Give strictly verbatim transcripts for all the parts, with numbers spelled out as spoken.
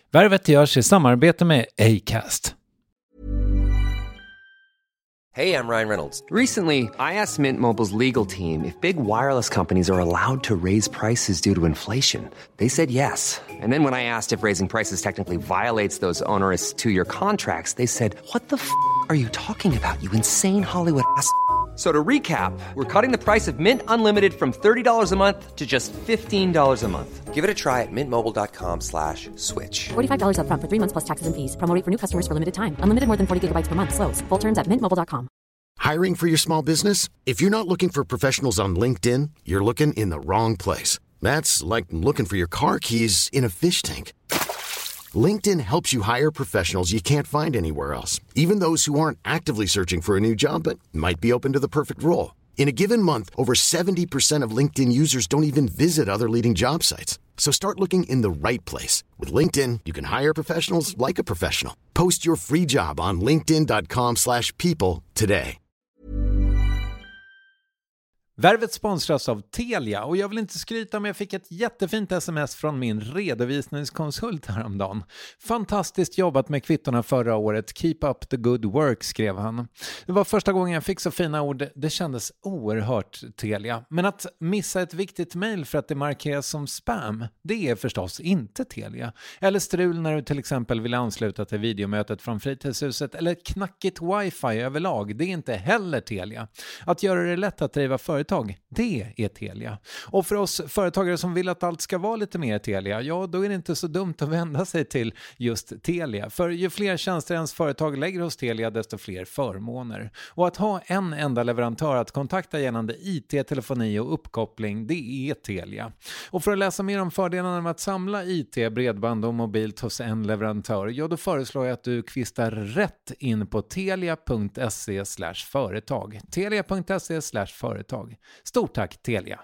Värvet görs i samarbete med Acast. Hey, I'm Ryan Reynolds. Recently, I asked Mint Mobile's legal team if big wireless companies are allowed to raise prices due to inflation. They said yes. And then when I asked if raising prices technically violates those onerous two-year contracts, they said, what the f*** are you talking about, you insane Hollywood ass f- So to recap, we're cutting the price of Mint Unlimited from thirty dollars a month to just fifteen dollars a month. Give it a try at mintmobile.com slash switch. forty-five dollars up front for three months plus taxes and fees. Promo rate for new customers for limited time. Unlimited more than forty gigabytes per month. Slows full terms at mint mobile dot com. Hiring for your small business? If you're not looking for professionals on LinkedIn, you're looking in the wrong place. That's like looking for your car keys in a fish tank. LinkedIn helps you hire professionals you can't find anywhere else, even those who aren't actively searching for a new job but might be open to the perfect role. In a given month, over seventy percent of LinkedIn users don't even visit other leading job sites. So start looking in the right place. With LinkedIn, you can hire professionals like a professional. Post your free job on linkedin dot com slash people today. Värvet sponsras av Telia och jag vill inte skryta, men jag fick ett jättefint sms från min redovisningskonsult häromdagen. Fantastiskt jobbat med kvittorna förra året. Keep up the good work, skrev han. Det var första gången jag fick så fina ord. Det kändes oerhört Telia. Men att missa ett viktigt mejl för att det markeras som spam, det är förstås inte Telia. Eller strul när du till exempel vill ansluta till videomötet från fritidshuset, eller knackigt wifi överlag. Det är inte heller Telia. Att göra det lätt att driva företag, det är Telia. Och för oss företagare som vill att allt ska vara lite mer Telia, ja, då är det inte så dumt att vända sig till just Telia. För ju fler tjänster ens företag lägger hos Telia, desto fler förmåner. Och att ha en enda leverantör att kontakta gällande I T, telefoni och uppkoppling, det är Telia. Och för att läsa mer om fördelarna med att samla I T, bredband och mobilt hos en leverantör, ja, då föreslår jag att du kvistar rätt in på telia punkt se slash företag. telia punkt se slash företag. Stort tack Telia!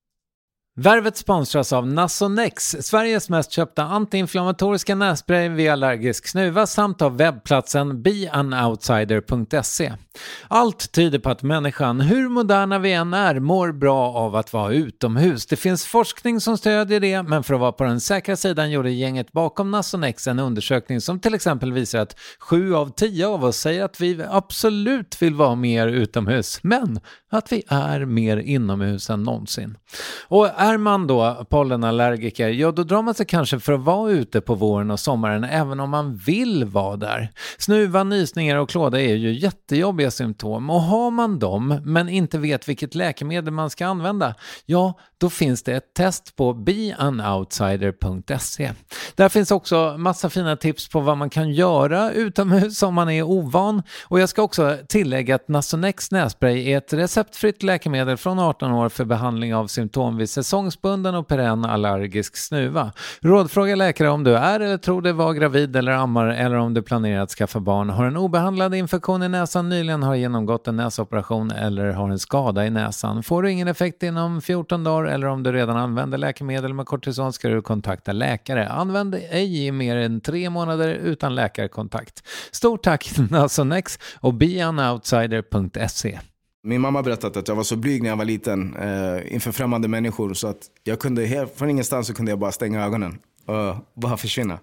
Värvet sponsras av Nasonex, Sveriges mest köpta antiinflammatoriska nässpray vid allergisk snuva, samt av webbplatsen be an outsider punkt se. Allt tyder på att människan, hur moderna vi än är, mår bra av att vara utomhus. Det finns forskning som stödjer det, men för att vara på den säkra sidan gjorde gänget bakom Nasonex en undersökning som till exempel visar att sju av tio av oss säger att vi absolut vill vara mer utomhus, men att vi är mer inomhus än någonsin. Och är man då pollenallergiker, ja, då drar man sig kanske för att vara ute på våren och sommaren även om man vill vara där. Snuva, nysningar och klåda är ju jättejobbiga symptom, och har man dem men inte vet vilket läkemedel man ska använda, ja, då finns det ett test på be an outsider punkt se. Där finns också massa fina tips på vad man kan göra utomhus om man är ovan, och jag ska också tillägga att Nasonex nässpray är ett receptfritt läkemedel från arton år för behandling av symptom vid säsongsbunden och perenn allergisk snuva. Rådfråga läkare om du är eller tror dig vara gravid eller ammar, eller om du planerar att skaffa barn, har en obehandlad infektion i näsan, nyligen har genomgått en näsoperation eller har en skada i näsan. Får du ingen effekt inom fjorton dagar, eller om du redan använder läkemedel med kortison, ska du kontakta läkare. Använd ej i mer än tre månader utan läkarkontakt. Stort tack Nasonex och be an outsider punkt se. Min mamma berättade att jag var så blyg när jag var liten eh, inför främmande människor, så att jag kunde helt, från ingenstans så kunde jag bara stänga ögonen och bara försvinna.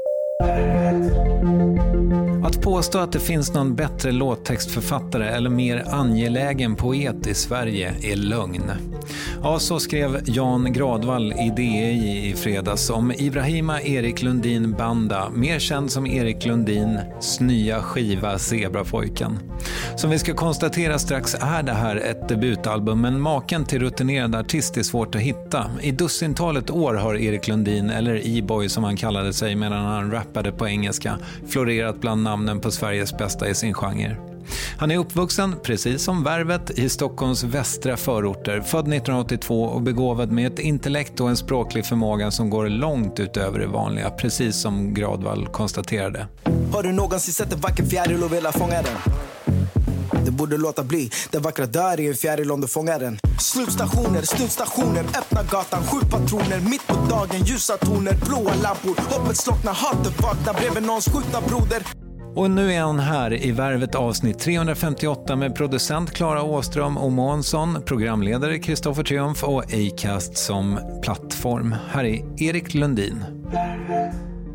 Att påstå att det finns någon bättre låttextförfattare eller mer angelägen poet i Sverige är lögn. Ja, så skrev Jan Gradvall i D I i fredags om Ibrahima Erik Lundin Banda, mer känd som Erik Lundins nya skiva Zebrapojken. Som vi ska konstatera strax är det här ett debutalbum, men maken till rutinerad artist är svårt att hitta. I dussintalet år har Erik Lundin, eller E-boy som han kallade sig medan han rappade på engelska, florerat bland namnen på Sveriges bästa i sin genre. Han är uppvuxen, precis som Värvet, i Stockholms västra förorter, född nittonhundraåttiotvå och begåvad med ett intellekt och en språklig förmåga som går långt utöver det vanliga, precis som Gradvall konstaterade. Har du någonsin sett en vacker fjäril och velat fånga den? Det borde låta bli, den vackra dör i en fjäril om du fångar den. Slutstationer, slutstationer, öppna gatan, skjut patroner, mitt på dagen, ljusa toner, blåa lampor, hoppet slocknar, hatet vaknar bredvid någons skjutna broder. Och nu är han här i Värvet avsnitt trehundrafemtioåtta med producent Klara Åström och Månsson, programledare Kristoffer Triumf och Acast som plattform. Här är Erik Lundin.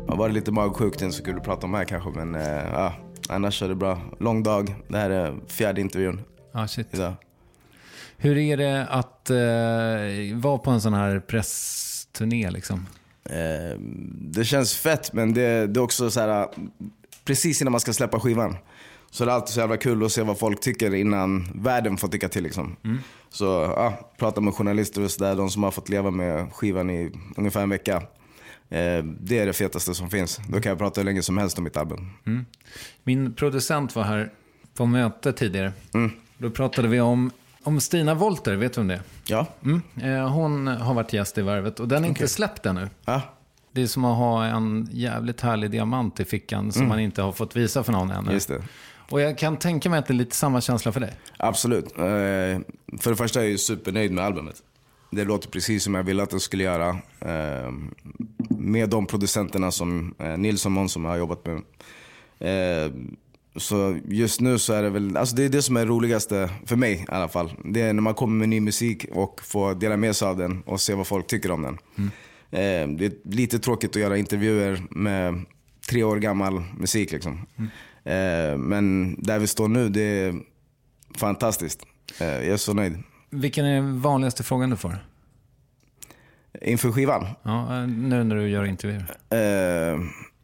var det lite magsjukt, inte så kul att prata om här kanske. Men uh, ja, annars är det bra. Lång dag. Det här är fjärde intervjun. Ah, shit. Idag. Hur är det att uh, vara på en sån här pressturné liksom? Uh, det känns fett, men det, det är också så här, precis innan man ska släppa skivan. Så det är alltid så jävla kul att se vad folk tycker innan världen får tycka till liksom. Mm. Så ja, prata med journalister och sådär, de som har fått leva med skivan i ungefär en vecka. Eh, det är det fetaste som finns. Då kan jag prata hur länge som helst om mitt album. Mm. Min producent var här på möte tidigare. Mm. Då pratade vi om, om Stina Wolter, vet du om det? Ja. Mm. Eh, hon har varit gäst i Värvet och den är okay. inte släppt ännu. Ja. Det är som att ha en jävligt härlig diamant i fickan som mm. man inte har fått visa för någon ännu. Just det. Och jag kan tänka mig att det är lite samma känsla för dig. Absolut. Eh, för det första är jag ju supernöjd med albumet. Det låter precis som jag ville att det skulle göra. Eh, med de producenterna som eh, Nils och Måns som jag har jobbat med. Eh, så just nu så är det väl, alltså det är det som är det roligaste för mig i alla fall. Det är när man kommer med ny musik och får dela med sig av den och se vad folk tycker om den. Mm. Eh, det är lite tråkigt att göra intervjuer med tre år gammal musik liksom. Mm. Eh, men där vi står nu, det är fantastiskt. Eh, jag är så nöjd. Vilken är den vanligaste frågan du får? Inför skivan? Ja, nu när du gör intervjuer. Eh,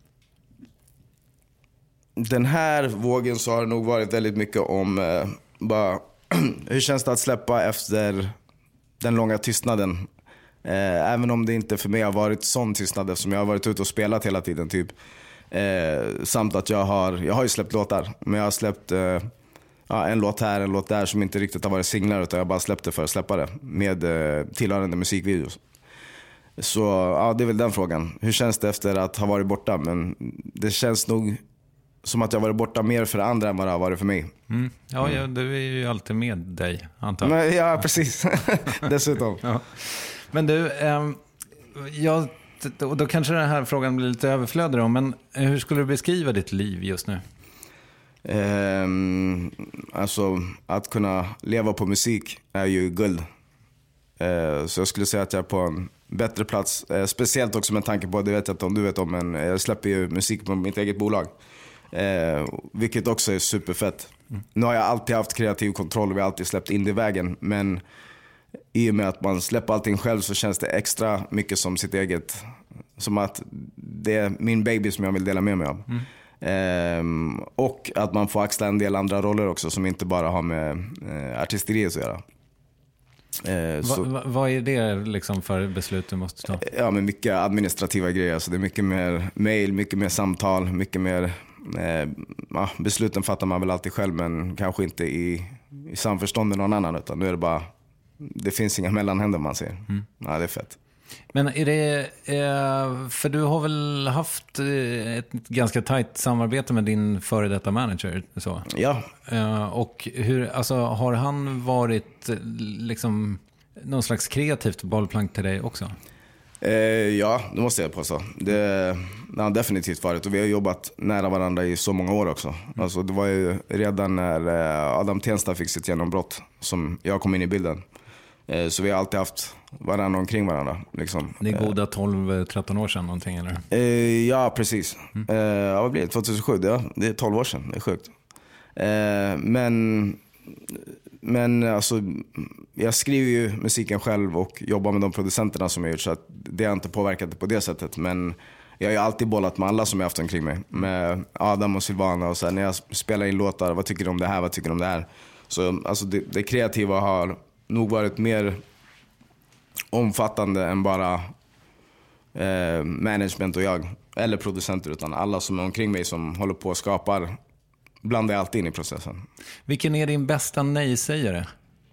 den här vågen så har det nog varit väldigt mycket om eh, bara, hur känns det att släppa efter den långa tystnaden? Eh, även om det inte för mig har varit sån tystnad, eftersom jag har varit ute och spelat hela tiden typ. Eh, samt att jag har, jag har ju släppt låtar, men jag har släppt eh, ja, en låt här, en låt där som inte riktigt har varit singlar, utan jag bara släppte för att släppa det med eh, tillhörande musikvideos. Så ja, det är väl den frågan. Hur känns det efter att ha varit borta? Men det känns nog som att jag har varit borta mer för andra än vad det har varit för mig. Mm. Ja, ja, du är ju alltid med dig, antar jag. Men, ja, precis. Dessutom. Ja. Men du, eh, jag, och då kanske den här frågan blir lite överflödig då, men hur skulle du beskriva ditt liv just nu? Eh, alltså, att kunna leva på musik är ju guld. Eh, så jag skulle säga att jag är på en bättre plats. Eh, speciellt också med tanke på, det vet jag inte om du vet om, men jag släpper ju musik på mitt eget bolag. Eh, vilket också är superfett. Mm. Nu har jag alltid haft kreativ kontroll och vi har alltid släppt in det i vägen. Men i och med att man släpper allting själv så känns det extra mycket som sitt eget. Som att det är min baby som jag vill dela med mig av. Mm. Eh, och att man får axla en del andra roller också som inte bara har med eh, artisteriet att göra. Eh, va, va, vad är det liksom för beslut du måste ta? Ja, men mycket administrativa grejer. Så det är mycket mer mail, mycket mer samtal, mycket mer eh, ja, besluten fattar man väl alltid själv, men kanske inte i, i samförstånd med någon annan, utan nu är det bara, det finns inga mellanhänder man ser. Mm. Ja, det är fett. Men är det, eh, för du har väl haft ett ganska tajt samarbete med din före detta manager, så? Ja. Eh, och hur, alltså, har han varit liksom någon slags kreativt bollplank till dig också? Eh, ja, det måste jag påstå. Det, det har definitivt varit, och vi har jobbat nära varandra i så många år också. Mm. Alltså, det var ju redan när Adam Tensta fick sitt genombrott som jag kom in i bilden. Så vi har alltid haft varandra omkring varandra liksom. Det är goda tolv tretton år sedan någonting, eller? Eh, ja, precis. Mm. Eh, ja, vad blir det? tjugohundrasju, ja, det är tolv år sedan, det är sjukt. Eh, men men alltså, jag skriver ju musiken själv och jobbar med de producenterna som jag gjort, så att det har inte påverkat det på det sättet. Men jag har ju alltid bollat med alla som jag haft omkring mig. Med Adam och Silvana och så här, när jag spelar in låtar, vad tycker du om det här, vad tycker du om det här? Så alltså, det, det kreativa har nog varit mer omfattande än bara eh, management och jag, eller producenter, utan alla som är omkring mig som håller på och skapar, blandar alltid in i processen. Vilken är din bästa nej-sägare?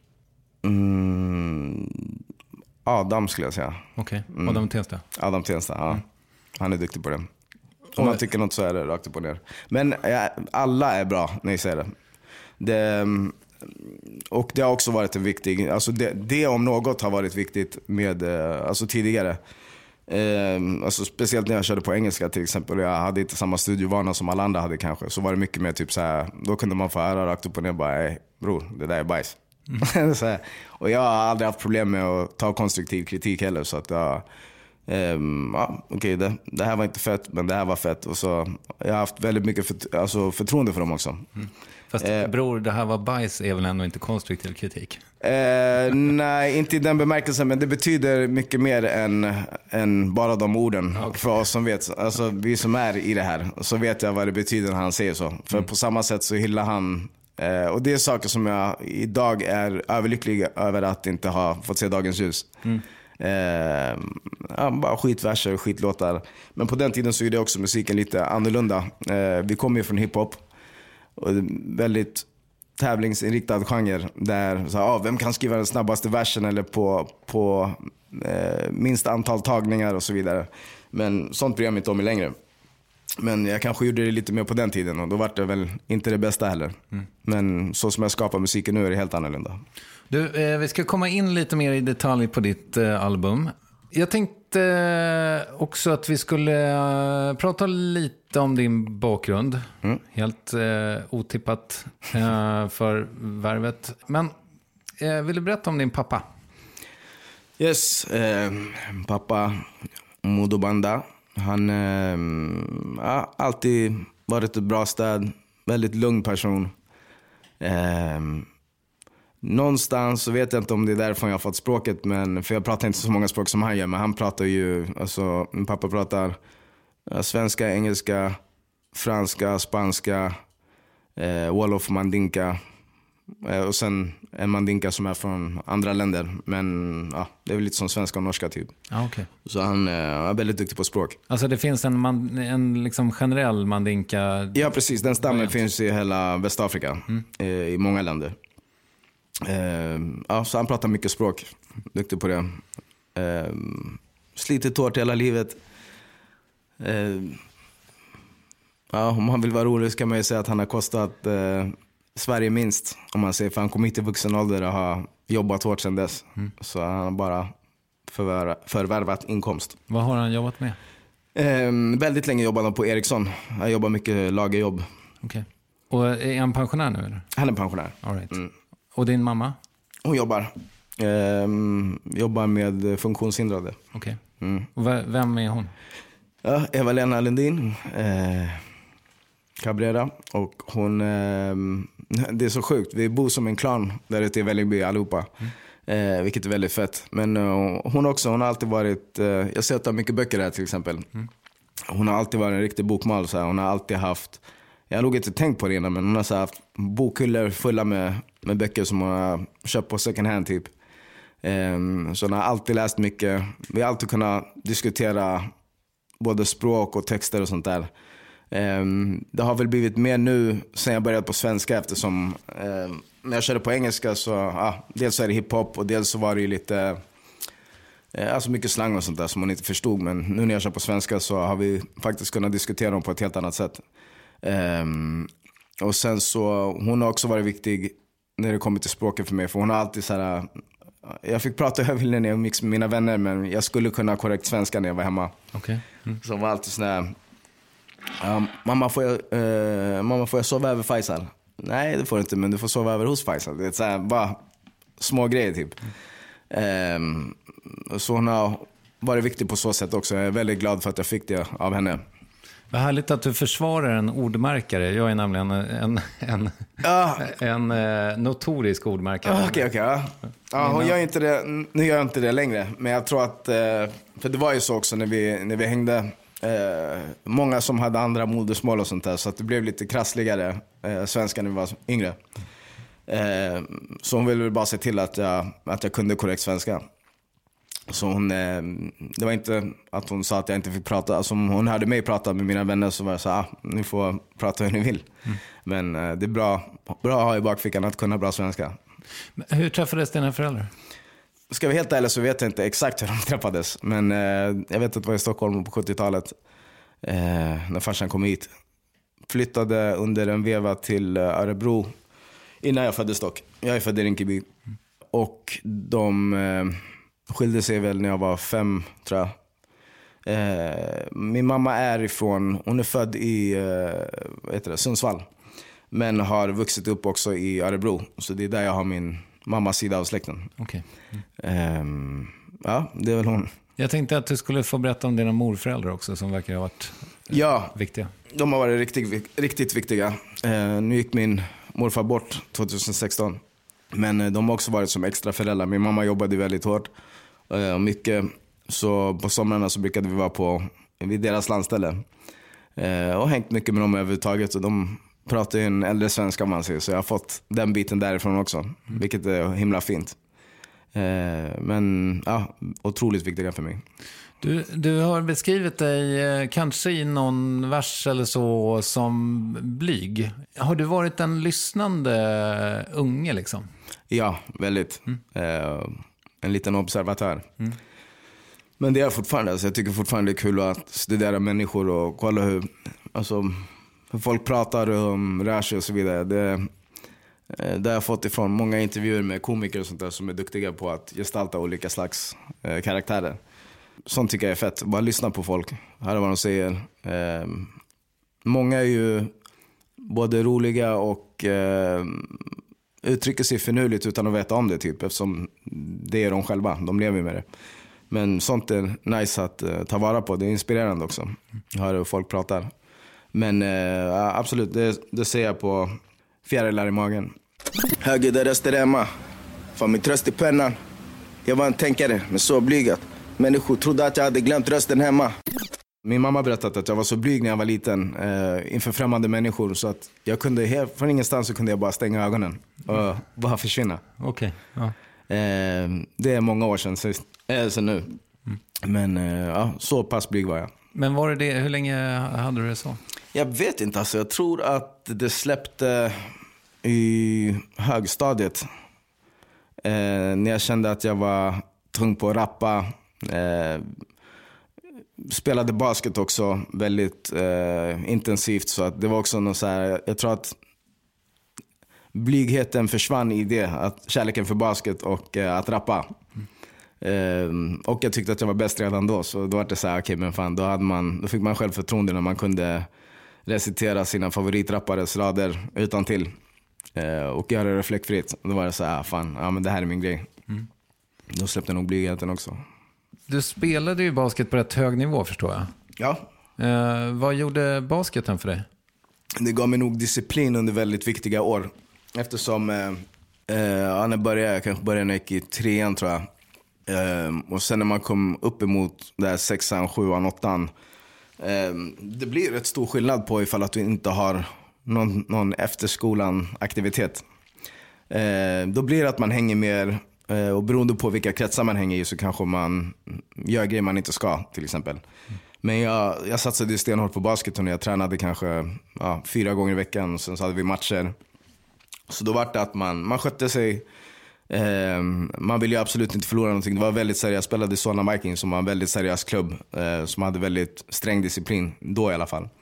Mm, Adam skulle jag säga. Okej, okay. Adam Tensta. Mm. Adam Tensta, ja. Mm. Han är duktig på det. Om man tycker något så är det rakt upp och ner. Men ja, alla är bra nej-sägare. Det... Och det har också varit en viktig, alltså det, det om något har varit viktigt med, alltså tidigare. Eh, alltså speciellt när jag körde på engelska till exempel, och jag hade inte samma studiovana som alla andra hade kanske, så var det mycket mer typ så här, då kunde man få höra rakt upp och ner bara, hej bror, det där är bajs. Mm. Så här. Och jag har aldrig haft problem med att ta konstruktiv kritik heller, så att jag, Um, ja, okej, okay, det, det här var inte fett, men det här var fett. Och så, jag har haft väldigt mycket för, alltså förtroende för dem också. Mm. Fast eh, bror, det här var bajs är väl ändå inte konstruktiv kritik? Eh, nej, inte i den bemärkelsen, men det betyder mycket mer än, än bara de orden. Okay. För oss som vet, alltså vi som är i det här, så vet jag vad det betyder när han säger så. För mm. på samma sätt så hyllar han, eh, och det är saker som jag idag är överlycklig över att inte ha fått se dagens ljus. Mm. Eh, ja, bara skitverser och skitlåtar. Men på den tiden så är det också musiken lite annorlunda. Eh, vi kommer ju från hiphop och väldigt tävlingsinriktad genre där så, ah, vem kan skriva den snabbaste versen eller på, på eh, minst antal tagningar och så vidare. Men sånt bryr jag mig inte om i längre. Men jag kanske gjorde det lite mer på den tiden och då var det väl inte det bästa heller. Mm. Men så som jag skapar musiken nu är det helt annorlunda. Du, eh, vi ska komma in lite mer i detalj på ditt eh, album. Jag tänkte eh, också att vi skulle eh, prata lite om din bakgrund. Mm. Helt eh, otippat eh, för värvet. Men eh, vill du berätta om din pappa? Yes, eh, pappa Modo Banda. Han eh, har alltid varit ett bra stöd. Väldigt lugn person. Eh, Någonstans så vet jag inte om det är därför jag har fått språket, men för jag pratar inte så många språk som han gör, men han pratar ju, alltså min pappa pratar ja, svenska, engelska, franska, spanska, eh, wolof, mandinka eh, och sen en mandinka som är från andra länder, men ja, det är väl lite som svenska och norska typ. Ah, okay. Så han eh, är väldigt duktig på språk. Alltså det finns en, man, en liksom generell mandinka? Ja precis, den stammen finns i hela Västafrika, mm. eh, i många länder. Uh, ja, så han pratar mycket språk. Duktig på det. Uh, slitit hårt hela livet. Uh, ja, om man vill vara rolig ska man ju säga att han har kostat uh, Sverige minst. Om man säger, för han kom hit i vuxen ålder och har jobbat hårt sedan dess. Mm. Så han har bara förvärva, förvärvat inkomst. Vad har han jobbat med? Uh, väldigt länge jobbade han på Ericsson. Han jobbar mycket lagerjobb. Okej. Okay. Och är han pensionär nu eller? Han är pensionär. All right. Mm. Och din mamma? Hon jobbar. Eh, jobbar med funktionshindrade. Okej. Okay. Mm. Och vem är hon? Ja, Eva-Lena Lundin. Eh, Cabrera. Och hon... Eh, det är så sjukt. Vi bor som en klan där ute i Vällingby allihopa. Mm. Eh, vilket är väldigt fett. Men eh, hon också, hon har alltid varit... Eh, jag ser att det har mycket böcker här till exempel. Mm. Hon har alltid varit en riktig bokmal. Så här. Hon har alltid haft... Jag har nog inte tänkt på det innan, men hon har så haft bokhyllor fulla med, med böcker som hon har köpt på second hand typ. Um, så hon har alltid läst mycket. Vi har alltid kunnat diskutera både språk och texter och sånt där. Um, det har väl blivit mer nu sen jag började på svenska, eftersom um, när jag körde på engelska så ah, dels är det hiphop och dels så var det ju lite uh, alltså mycket slang och sånt där som hon inte förstod. Men nu när jag kör på svenska så har vi faktiskt kunnat diskutera dem på ett helt annat sätt. Um, och sen så hon har också varit viktig när det kommer till språket för mig, för hon har alltid så här, jag fick prata över när jag mix med mina vänner, men jag skulle kunna korrekt svenska när jag var hemma. Okay. Mm. Så hon var alltid sån här, um, mamma får jag uh, mamma får jag sova över Faisal? Nej, det får du inte, men du får sova över hos Faisal. Det är så här, bara små grejer typ. Mm. Um, så hon har varit viktig på så sätt också. Jag är väldigt glad för att jag fick det av henne. Vad härligt att du försvarar en ordmärkare. Jag är nämligen en, en, ah. en, en notorisk ordmärkare. Okej, okej. Okay, okay, ja. ja, hon gör inte det, nu gör jag inte det längre. Men jag tror att, för det var ju så också när vi, när vi hängde. Eh, många som hade andra modersmål och sånt där. Så att det blev lite krassligare eh, svenska när vi var yngre. Eh, så hon ville bara se till att jag, att jag kunde korrekt svenska. Så hon, det var inte att hon sa att jag inte fick prata. Alltså om hon hörde mig prata med mina vänner så var jag så ah, ni får prata hur ni vill. Mm. Men det är bra, bra att ha i bakfickan att kunna bra svenska. Men hur träffades dina föräldrar? Ska vi helt ärlig så vet jag inte exakt hur de träffades. Men eh, jag vet att det var i Stockholm på sjuttiotalet. Eh, när farsan kom hit. Flyttade under en veva till Örebro innan jag föddes dock. Jag är född i Rinkeby. Mm. Och de... Eh, skilde sig väl när jag var fem, tror jag. Eh, min mamma är ifrån, hon är född i eh, vad heter det, Sundsvall. Men har vuxit upp också i Örebro. Så det är där jag har min mammas sida av släkten. Okay. Mm. Eh, ja, det är väl hon. Jag tänkte att du skulle få berätta om dina morföräldrar också som verkar ha varit eh, Ja, viktiga. De har varit riktigt, riktigt viktiga. Eh, nu gick min morfar bort tjugohundrasexton. Men eh, de har också varit som extra föräldrar. Min mamma jobbade väldigt hårt eh, och mycket. Så på somrarna så brukade vi vara på vid deras landställe. Eh, och hängt mycket med dem överhuvudtaget. Och de pratar ju en äldre svenska man säger. Så jag har fått den biten därifrån också. Mm. Vilket är himla fint. Eh, men ja, otroligt viktiga för mig. Du, du har beskrivit dig eh, kanske i någon vers eller så som blyg. Har du varit en lyssnande unge liksom? Ja, väldigt. Mm. Eh, en liten observatör. Mm. Men det är fortfarande, alltså jag tycker fortfarande det är kul att studera människor och kolla hur, alltså, hur folk pratar och rör sig och så vidare. Det, det har jag fått ifrån många intervjuer med komiker och sånt där som är duktiga på att gestalta olika slags eh, karaktärer. Sånt tycker jag är fett. Bara lyssna på folk, höra vad de säger. Eh, många är ju både roliga och eh, uttrycker sig finurligt utan att veta om det typ, eftersom det är de själva, de lever med det. Men sånt är nice att uh, ta vara på. Det är inspirerande också. Höra hur folk pratar. Men uh, absolut, det, det ser jag på fjärilar i magen. Höger där röster hemma. Fan min tröst i pennan. Jag var en tänkare, men så blygat. Människor trodde att jag hade glömt rösten hemma. Min mamma berättade att jag var så blyg när jag var liten uh, inför främmande människor. Så att jag kunde, helt, från ingenstans så kunde jag bara stänga ögonen. Och bara försvinna. Okej, okay. Ja. Uh, det är många år sedan sist. Så nu. Mm. Men ja, så pass blyg var jag. Men var det det, hur länge hade du det så? Jag vet inte, alltså. Jag tror att det släppte i högstadiet. Eh, när jag kände att jag var tung på att rappa. Eh, spelade basket också väldigt eh, intensivt. Så att det var också någon så här, jag tror att blygheten försvann i det. Att kärleken för basket och eh, att rappa. Mm. Um, och jag tyckte att jag var bäst redan då. Så då var det så här, okej, okay, men fan, då, hade man, då fick man självförtroende när man kunde recitera sina favoritrappares rader utan till uh, och göra det fläckfritt. Då var det så här, fan, ja, men det här är min grej. Mm. Då släppte nog blygheten också. Du spelade ju basket på rätt hög nivå, förstår jag. Ja. uh, Vad gjorde basketen för dig? Det gav mig nog disciplin under väldigt viktiga år. Eftersom uh, uh, ja, när jag började, jag kanske började när jag gick i trean tror jag. Um, och sen när man kom upp emot där sexan, sjuan, åttan um, det blir rätt stor skillnad på ifall att du inte har någon, någon efterskolan aktivitet. Uh, då blir det att man hänger mer uh, och beroende på vilka kretsar man hänger i så kanske man gör grejer man inte ska till exempel. Mm. Men jag, jag satsade stenhårt på basket och jag tränade kanske ja, fyra gånger i veckan och sen så hade vi matcher. Så då var det att man, man skötte sig. Eh, man ville ju absolut inte förlora någonting. Det var väldigt seriöst. Jag spelade i Solna Vikings som var en väldigt seriös klubb eh, som hade väldigt sträng disciplin då i alla fall.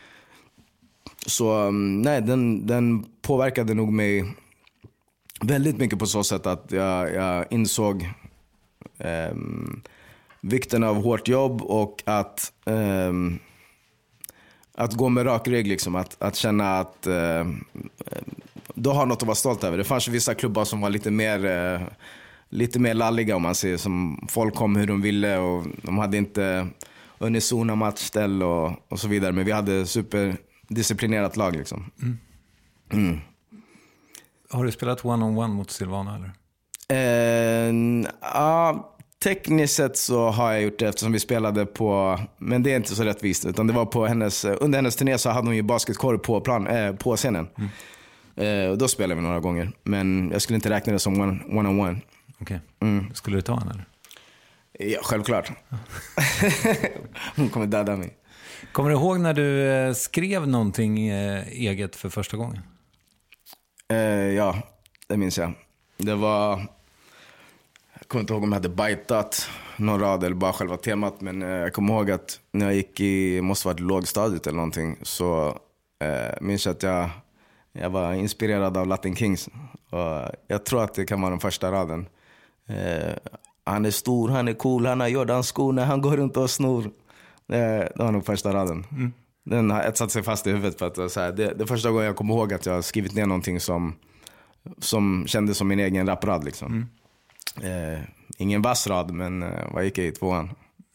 Så nej, den, den påverkade nog mig väldigt mycket på så sätt att jag, jag insåg eh, vikten av hårt jobb och att eh, att gå med rak rygg liksom, att, att känna att eh, du har något att vara stolt över. Det fanns ju vissa klubbar som var lite mer eh, lite mer lalliga om man säger, som folk kom hur de ville och de hade inte unisona matchställ och, och så vidare, men vi hade superdisciplinerat lag liksom. Mm. Mm. Har du spelat one-on-one mot Silvana eller? Eh, ja, tekniskt sett så har jag gjort det eftersom vi spelade på, men det är inte så rättvist, utan det var på hennes, under hennes turné så hade hon ju basketkorg på plan, eh, på scenen. Mm. Eh, och då spelade vi några gånger, men jag skulle inte räkna det som one, one-on-one. Okej, okay. mm. Skulle du ta henne eller? Ja, självklart. Hon kommer döda mig. Kommer du ihåg när du skrev någonting eh, eget för första gången? Eh, ja, det minns jag. Det var, jag kommer inte ihåg om jag hade bajtat någon rad eller bara själva temat, men eh, jag kommer ihåg att när jag gick i, måste varit lågstadiet eller någonting, så eh, minns jag att jag, jag var inspirerad av Latin Kings. Och jag tror att det kan vara den första raden. Eh, han är stor, han är cool, han har Jordan-skor när han går runt och snor. Det, det var nog första raden. Mm. Den har etsat sig fast i huvudet. För att, så här, det, det första gången jag kommer ihåg att jag har skrivit ner någonting som, som kändes som min egen rapprad. Liksom. Mm. Eh, ingen vass rad, men eh, vad gick jag i tvåan?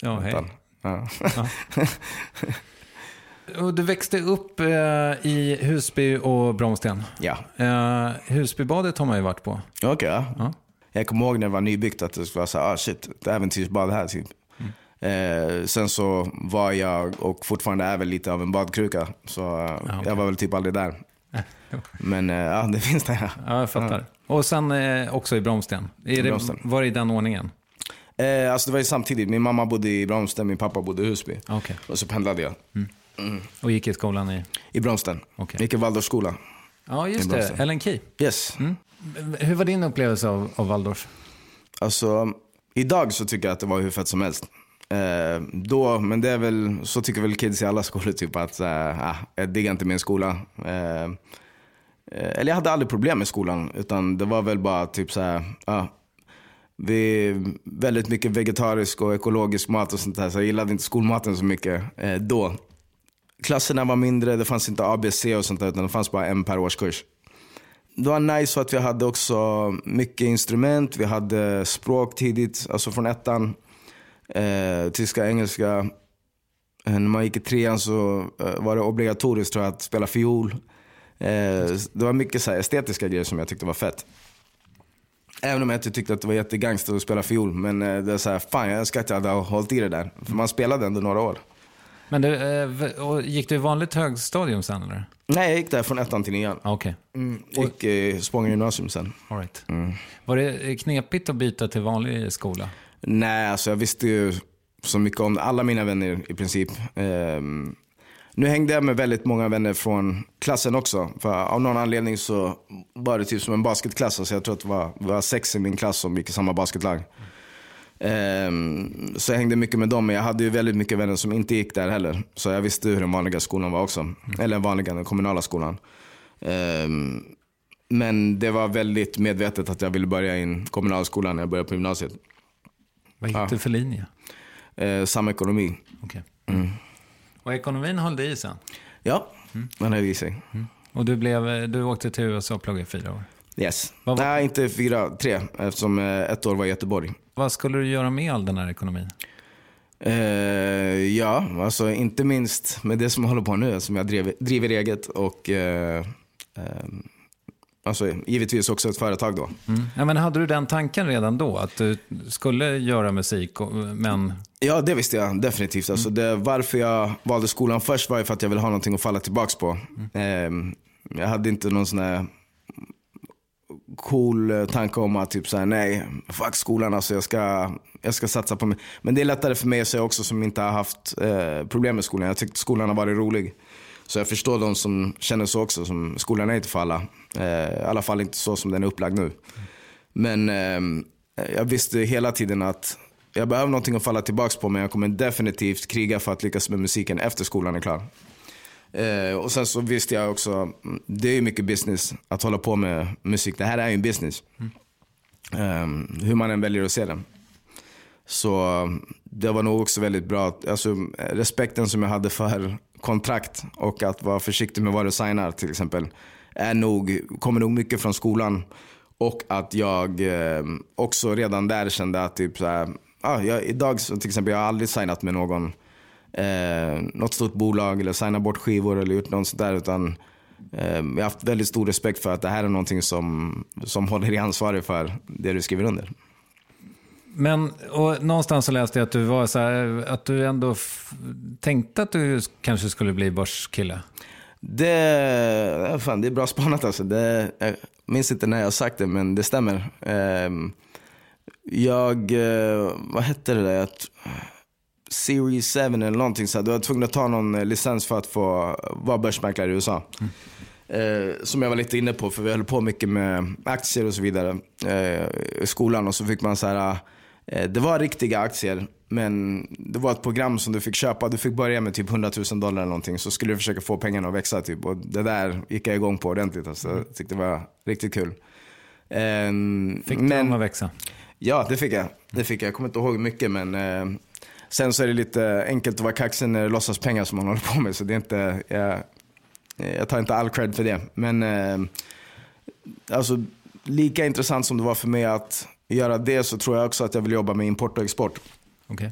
Ja, hej. Ja. Ja. Och du växte upp eh, i Husby och Bromsten. Ja. Eh, Husbybadet har man ju varit på. Okej, okay, ja. Ja. Jag kommer ihåg när det var nybyggt att det skulle vara så här, ah shit, ett äventyrsbad här typ. Mm. Eh, sen så var jag, och fortfarande är väl lite av en badkruka. Så eh, ja, okay. jag var väl typ aldrig där. Men eh, ja, det finns det. Ja, jag fattar. Ja. Och sen eh, också i Bromsten. Är det, Bromsten. Var det i den ordningen? Eh, alltså det var ju samtidigt. Min mamma bodde i Bromsten, min pappa bodde i Husby. Okay. Och så pendlade jag. Mm. Mm. Och gick i skolan i? I Bromsten. Okay. Gick i Waldorfskola. Ja, just det. Ellen Key. Yes. Mm. Hur var din upplevelse av, av Waldorf? Alltså, idag så tycker jag att det var hur fett som helst. Eh, då, men det är väl, så tycker väl kids i alla skolor typ att eh, ah, jag diggar inte min skola. Eh, eller jag hade aldrig problem med skolan, utan det var väl bara typ så här, ah, vi väldigt mycket vegetarisk och ekologisk mat och sånt där, så jag gillade inte skolmaten så mycket eh, då. Klasserna var mindre, det fanns inte A B C och sånt där, utan det fanns bara en per årskurs. Det var nice så att vi hade också mycket instrument, vi hade språk tidigt, alltså från ettan, eh, tyska, engelska. Eh, när man gick i trean så eh, var det obligatoriskt tror jag att spela fiol. Eh, det var mycket så här estetiska grejer som jag tyckte var fett. Även om jag inte tyckte att det var jättegangster att spela fiol, men eh, det är så här, fan jag önskar att jag hade hållit i det där. För man spelade ändå några år. Men du, och gick du i vanligt högstadium sen eller? Nej, jag gick där från ettan till nian. Ah, okej. Okay. Mm, gick i Spånga gymnasium sen. All right. Mm. Var det knepigt att byta till vanlig skola? Nej, alltså jag visste ju så mycket om alla mina vänner i princip. Um, nu hängde jag med väldigt många vänner från klassen också. För av någon anledning så var det typ som en basketklass. Alltså jag tror att det var, det var sex i min klass som gick i samma basketlag. Um, så jag hängde mycket med dem, men jag hade ju väldigt mycket vänner som inte gick där heller. Så jag visste hur den vanliga skolan var också. Mm. Eller den vanliga, den kommunala skolan. Um, men det var väldigt medvetet att jag ville börja i en kommunal skola när jag började på gymnasiet. Vad gick ja. du för linje? Uh, samma ekonomi. Okay. Mm. Och ekonomin höll det i sen? Ja, mm. man höll i sig. Mm. Och du, blev, du åkte till U S A och pluggade i fyra år? Yes. Var... Nej, inte fyra, tre. Eftersom ett år var i Göteborg. Vad skulle du göra med all den här ekonomin? Uh, ja, alltså inte minst med det som jag håller på nu. Som jag driver, driver eget och uh, uh, alltså, givetvis också ett företag då. Mm. Ja, men hade du den tanken redan då? Att du skulle göra musik, och, men... Ja, det visste jag definitivt. Alltså, det, varför jag valde skolan först var ju för att jag ville ha någonting att falla tillbaka på. Mm. Uh, jag hade inte någon sån här cool tanke om att typ såhär, nej, fuck skolan, alltså jag ska, jag ska satsa på mig. Men det är lättare för mig att säga också som inte har haft eh, problem med skolan. Jag tyckte skolan har varit rolig. Så jag förstår de som känner så också, som skolan är inte för alla. Eh, I alla fall inte så som den är upplagd nu. Men eh, jag visste hela tiden att jag behöver någonting att falla tillbaka på, men jag kommer definitivt kriga för att lyckas med musiken efter skolan är klar. Eh, och sen så visste jag också, det är ju mycket business att hålla på med musik. Det här är ju en business. Mm. Eh, hur man än väljer att se den. Så det var nog också väldigt bra. Alltså, respekten som jag hade för kontrakt och att vara försiktig med vad du signar till exempel är nog, kommer nog mycket från skolan. Och att jag eh, också redan där kände att typ så här, ah, jag, idag så till exempel jag har aldrig signat med någon Eh, något stort bolag eller signa bort skivor eller gjort något sånt där, utan eh, jag har haft väldigt stor respekt för att det här är någonting som, som håller i ansvarig för det du skriver under. Men och någonstans så läste jag att du var så här, att du ändå f- tänkte att du kanske skulle bli börskille. Det, fan, det är bra spanat alltså. Det, jag minns inte när jag har sagt det, men det stämmer. Eh, jag, eh, vad hette det där? Jag, Series sju eller någonting så här. Du var tvungen att ta någon licens för att få vara börsmäklare i U S A. Mm. Eh, som jag var lite inne på, för vi höll på mycket med aktier och så vidare eh, i skolan. Och så fick man så här, eh, det var riktiga aktier, men det var ett program som du fick köpa. Du fick börja med typ hundratusen dollar eller någonting, så skulle du försöka få pengarna att växa typ. Och det där gick jag igång på ordentligt alltså. Mm. Jag tyckte det var riktigt kul. eh, Fick du men, dem att växa? Ja, det fick jag, det fick jag. Jag kommer inte ihåg mycket, men eh, sen så är det lite enkelt att vara kaxig när det låtsas pengar som man håller på med. Så det är inte, jag, jag tar inte all cred för det. Men eh, alltså, lika intressant som det var för mig att göra det, så tror jag också att jag vill jobba med import och export. Okay.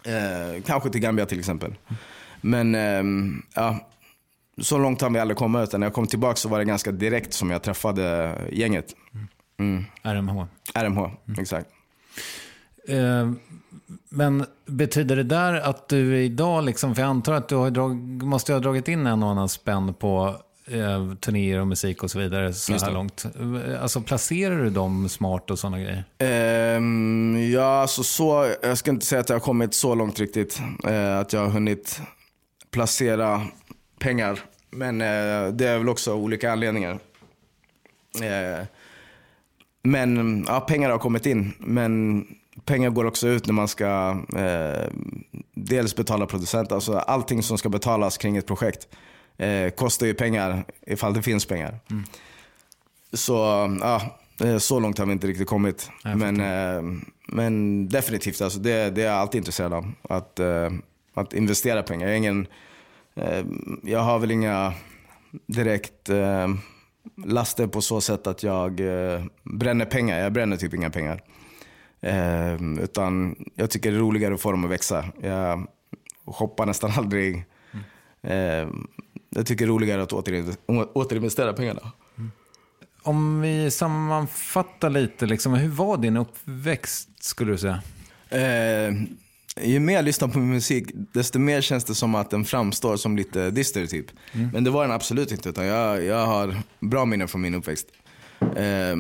Eh, kanske till Gambia till exempel. Men eh, ja, så långt har vi aldrig kommit. Utan när jag kom tillbaka så var det ganska direkt som jag träffade gänget. Mm. R M H. R M H, mm. exakt. Eh, men betyder det där att du idag, liksom, för jag antar att du har drag, måste ha dragit in en och annan spänn på eh, turnéer och musik och så vidare så här långt. Alltså placerar du dem smart och sådana grejer? Eh, ja, alltså så, jag ska inte säga att jag har kommit så långt riktigt. Eh, att jag har hunnit placera pengar. Men eh, det är väl också olika anledningar. Eh, men ja, pengar har kommit in. Men pengar går också ut när man ska eh, dels betala producent. Alltså allting som ska betalas kring ett projekt eh, kostar ju pengar ifall det finns pengar. Mm. Så ja, så långt har vi inte riktigt kommit. Men, eh, men definitivt, alltså, det, det är jag alltid intresserad av. Att, eh, att investera pengar. Jag, är ingen, eh, jag har väl inga direkt eh, laster på så sätt att jag eh, bränner pengar. Jag bränner typ inga pengar. Eh, utan jag tycker det är roligare att få dem att växa. Jag hoppar nästan aldrig. Mm. Eh, jag tycker det är roligare att återinvestera, återinvestera pengarna. Mm. Om vi sammanfattar lite, liksom, hur var din uppväxt skulle du säga? Eh, ju mer jag lyssnar på musik, desto mer känns det som att den framstår som lite dyster typ. Mm. Men det var den absolut inte, utan jag, jag har bra minnen från min uppväxt. Eh,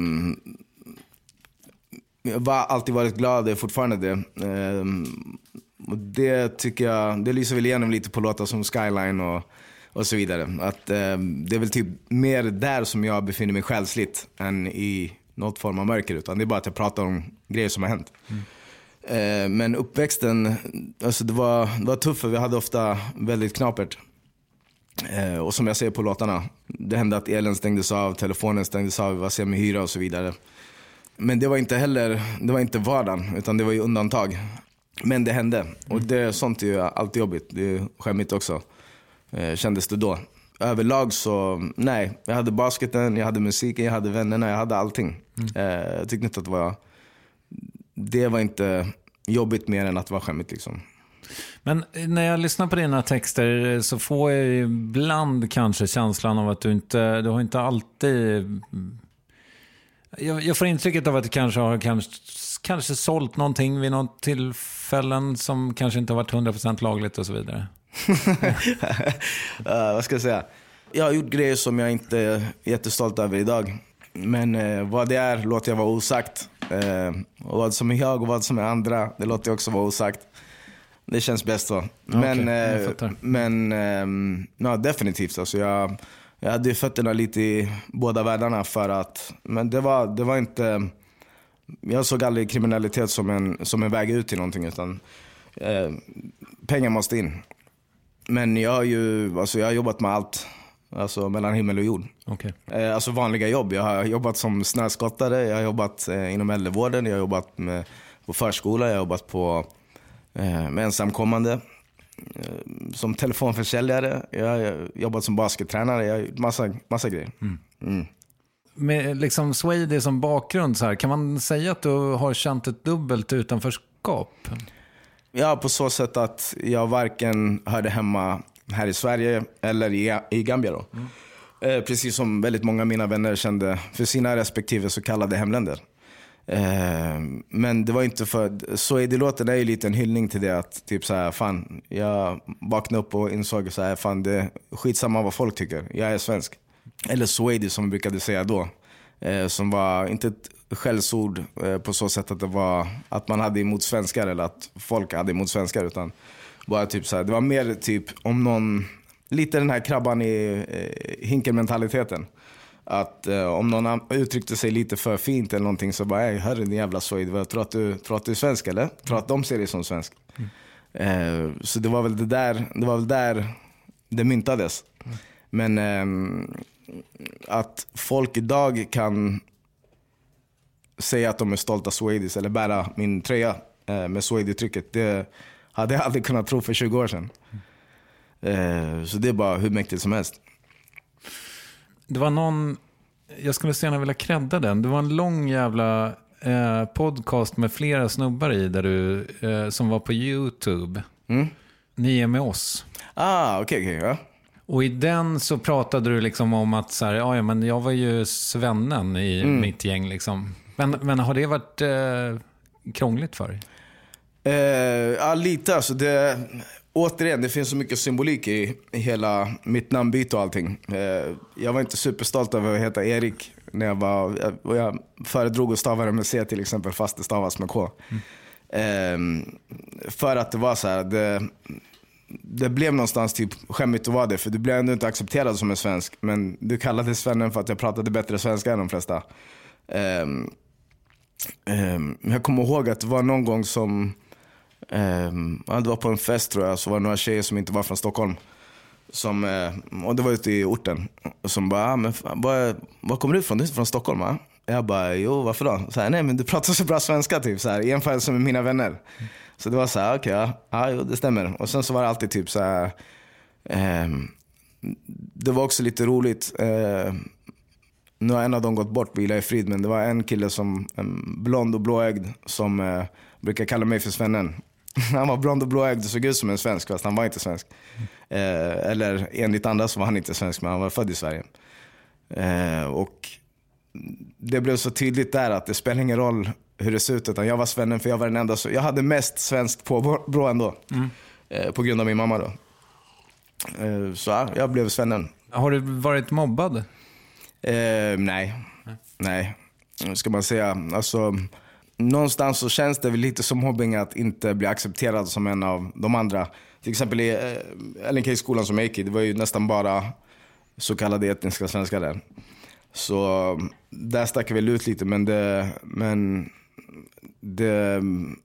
Jag har alltid varit glad, det är fortfarande det. Ehm, och det tycker jag, det lyser väl igenom lite på låtar som Skyline och, och så vidare. Att, ehm, det är väl typ mer där som jag befinner mig själsligt än i något form av mörker. Utan det är bara att jag pratar om grejer som har hänt. Mm. Ehm, men uppväxten, alltså det var, det var tufft för vi hade ofta väldigt knapert. Ehm, och som jag säger på låtarna, det hände att elen stängdes av, telefonen stängdes av, vi var sen med hyra och så vidare. Men det var inte heller, det var inte vardagen, utan det var ju undantag. Men det hände. Och det, sånt är ju alltid jobbigt. Det är skämmigt också. Eh, kändes det då. Överlag så, nej. Jag hade basketen, jag hade musiken, jag hade vännerna, jag hade allting. Mm. Eh, jag tyckte inte att det var, det var inte jobbigt mer än att det var skämmigt liksom. Men när jag lyssnar på dina texter så får jag ibland kanske känslan av att du inte, du har inte alltid... Jag, jag får intrycket av att du kanske har kanske, kanske sålt någonting vid något tillfällen som kanske inte har varit hundra procent lagligt och så vidare. uh, vad ska jag säga? Jag har gjort grejer som jag inte är jättestolt över idag. Men uh, vad det är låter jag vara osagt. Uh, och vad som är jag och vad som är andra, det låter jag också vara osagt. Det känns bäst så. Men, okay, uh, men uh, no, definitivt. Alltså jag... Jag hade ju fötterna lite i båda världarna för att, men det var, det var inte, jag såg aldrig kriminalitet som en, som en väg ut till någonting, utan eh, pengar måste in. Men jag har ju, alltså jag har jobbat med allt, alltså mellan himmel och jord. Okay. Eh, alltså vanliga jobb, jag har jobbat som snöskottare, jag har jobbat eh, inom äldrevården, jag har jobbat med, på förskola, jag har jobbat på, eh, med ensamkommande. Som telefonförsäljare, jag har jobbat som baskettränare, jag har gjort massa, massa grejer. Mm. Mm. Med liksom Swede som bakgrund så här, kan man säga att du har känt ett dubbelt utanförskap? Ja, på så sätt att jag varken hörde hemma här i Sverige eller i, i Gambia då. Mm. Eh, precis som väldigt många av mina vänner kände för sina respektive så kallade hemländer. Eh, men det var inte för, så är det låten är ju lite en hyllning till det att typ så här, fan, jag vaknade upp och insåg så här, fan, det är skitsamma vad folk tycker, jag är svensk. Eller Swede som vi brukade säga då, eh, som var inte ett skällsord eh, på så sätt att det var att man hade emot svenskar eller att folk hade emot svenskar, utan bara typ så här, det var mer typ om någon, lite den här krabban i eh, hinkelmentaliteten. Att eh, om någon uttryckte sig lite för fint eller någonting så bara, hör din jävla Swede, tror att du tror att du är svensk eller? Tror att de ser dig som svensk. Mm. Eh, så det var väl det där, det var väl där det myntades. Mm. Men eh, att folk idag kan säga att de är stolta Swedish eller bära min tröja eh, med Swede-trycket, det hade jag aldrig kunnat tro för tjugo år sedan. Mm. Eh, så det är bara hur mäktigt som helst. Det var någon, jag skulle gärna vilja kredda den. Det var en lång jävla eh, podcast med flera snubbar i där du, eh, som var på YouTube. Mm. Ni är med oss. Ah, okej, okay, okej, okay, ja. Och i den så pratade du liksom om att så här, ja, men jag var ju svennen i mm. mitt gäng liksom. Men, men har det varit eh, krångligt för dig? Eh, ja, lite. Alltså det, återigen, det finns så mycket symbolik i, i hela mitt namnbyte och allting. Eh, jag var inte superstolt över att heta Erik när jag var, jag, och jag föredrog att stava det med C till exempel, fast det stavas med K. Mm. Eh, för att det var så här, det, det blev någonstans typ skämmigt att vara det, för du blev ändå inte accepterad som en svensk, men du kallade svennen för att jag pratade bättre svenska än de flesta. Eh, eh, jag kommer ihåg att det var någon gång som Um, det var på en fest tror jag, så var det några tjejer som inte var från Stockholm som, uh, och det var ute i orten, som bara, ah, men var, var kommer du ifrån? Du är från Stockholm, va? Jag bara, jo, varför då? Så här, nej, men du pratar så bra svenska typ, så här, i jämförelse med mina vänner. Mm. Så det var så här, okej, okay, ja, ja, det stämmer. Och sen så var det alltid typ så här, um, det var också lite roligt, uh, nu har en av dem gått bort, vila i frid, men det var en kille som, um, blond och blåögd, som uh, brukar kalla mig för svennen. Han var blond och blåögd och såg ut som en svensk, fast han var inte svensk. Eh, eller enligt andra så var han inte svensk, men han var född i Sverige. Eh, och det blev så tydligt där att det spelar ingen roll hur det ser ut, utan jag var svennen, för jag var den enda. Så jag hade mest svenskt på brå ändå. Mm. Eh, på grund av min mamma då. Eh, så ja, jag blev svennen. Har du varit mobbad? Eh, nej. Nej. Ska man säga, alltså... Någonstans så känns det väl lite som mobbing att inte bli accepterad som en av de andra. Till exempel i eh, Ellen Key-skolan som jag gick i, det var ju nästan bara så kallade etniska svenskar där. Så där stack väl ut lite, men det, men det,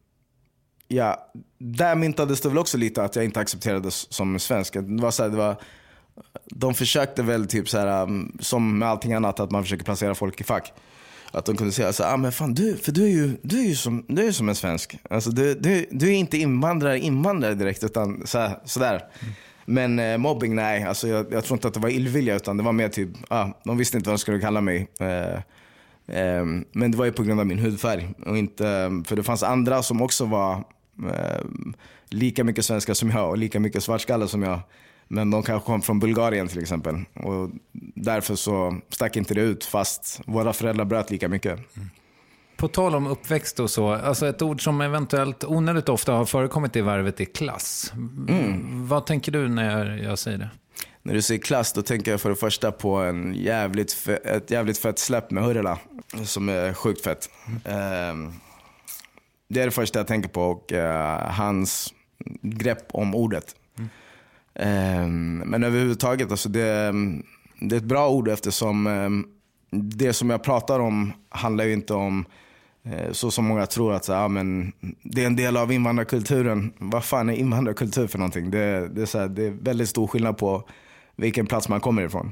ja, där myntades det väl också lite att jag inte accepterades som svensk. Det var så här, det var, de försökte väl typ så här, som med allting annat, att man försöker placera folk i fack. Att de kunde säga så ah, men fan du, för du är ju du är ju som du är ju som en svensk. Alltså du du du är inte invandrare invandrare direkt, utan så här, så där. Mm. Men eh, mobbing, nej, alltså jag, jag tror inte att det var illvilja, utan det var mer typ ah, de visste inte vad de skulle kalla mig. Eh, eh, men det var ju på grund av min hudfärg och inte, för det fanns andra som också var eh, lika mycket svenska som jag och lika mycket svartskalle som jag. Men de kanske kom från Bulgarien till exempel. Och därför så stack inte det ut, fast våra föräldrar bröt lika mycket. Mm. På tal om uppväxt och så, alltså ett ord som eventuellt onödigt ofta har förekommit i varvet är klass. Mm. Vad tänker du när jag säger det? När du säger klass, då tänker jag för det första på en jävligt fe- ett jävligt fett släpp med Hurrela, som är sjukt fett. Mm. Eh, det är det första jag tänker på, och eh, hans grepp om ordet. Mm. Men överhuvudtaget, alltså det, det är ett bra ord, eftersom det som jag pratar om handlar ju inte om så som många tror, att så, ja, men det är en del av invandrarkulturen. Vad fan är invandrarkultur för någonting? Det, det, är så här, det är väldigt stor skillnad på vilken plats man kommer ifrån.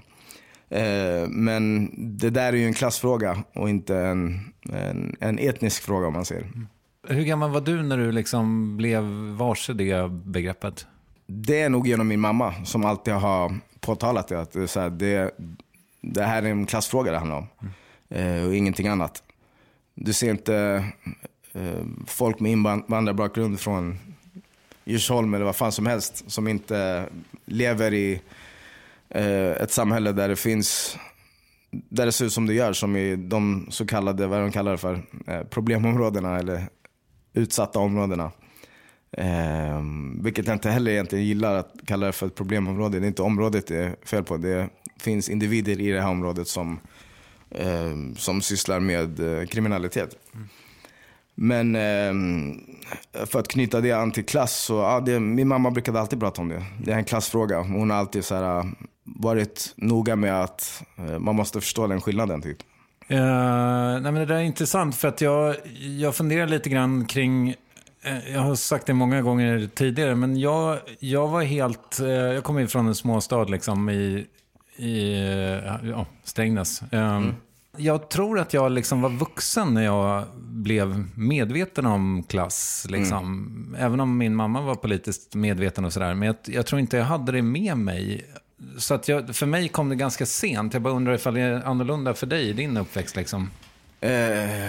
Men det där är ju en klassfråga och inte en, en, en etnisk fråga, om man säger. Hur gammal var du när du liksom blev varse det begreppet? Det är nog genom min mamma, som alltid har påtalat det, att det, är så här, det, det här är en klassfråga det handlar om. Mm. eh, och ingenting annat. Du ser inte eh, folk med invandrarbakgrund från Djursholm eller vad fan som helst, som inte lever i eh, ett samhälle där det finns, där det ser ut som det gör, som i de så kallade, vad de kallar det för, eh, problemområdena eller utsatta områdena. Eh, vilket jag inte heller egentligen gillar att kalla det för ett problemområde. Det är inte området det är fel på. Det finns individer i det här området som, eh, som sysslar med eh, kriminalitet. Mm. Men eh, för att knyta det an till klass, så ja, det, min mamma brukade alltid prata om det. Det är en klassfråga. Hon har alltid så här, varit noga med att eh, man måste förstå den skillnaden typ. Uh, nej, men det där är intressant, för att jag, jag funderar lite grann kring, jag har sagt det många gånger tidigare, men jag, jag var helt, jag kom in från en småstad liksom i, i ja, Strängnäs. Mm. Jag tror att jag liksom var vuxen när jag blev medveten om klass. Liksom. Mm. Även om min mamma var politiskt medveten och sådär. Men jag, jag tror inte jag hade det med mig. Så att jag, för mig kom det ganska sent. Jag bara undrar ifall det är annorlunda för dig i din uppväxt liksom. Eh,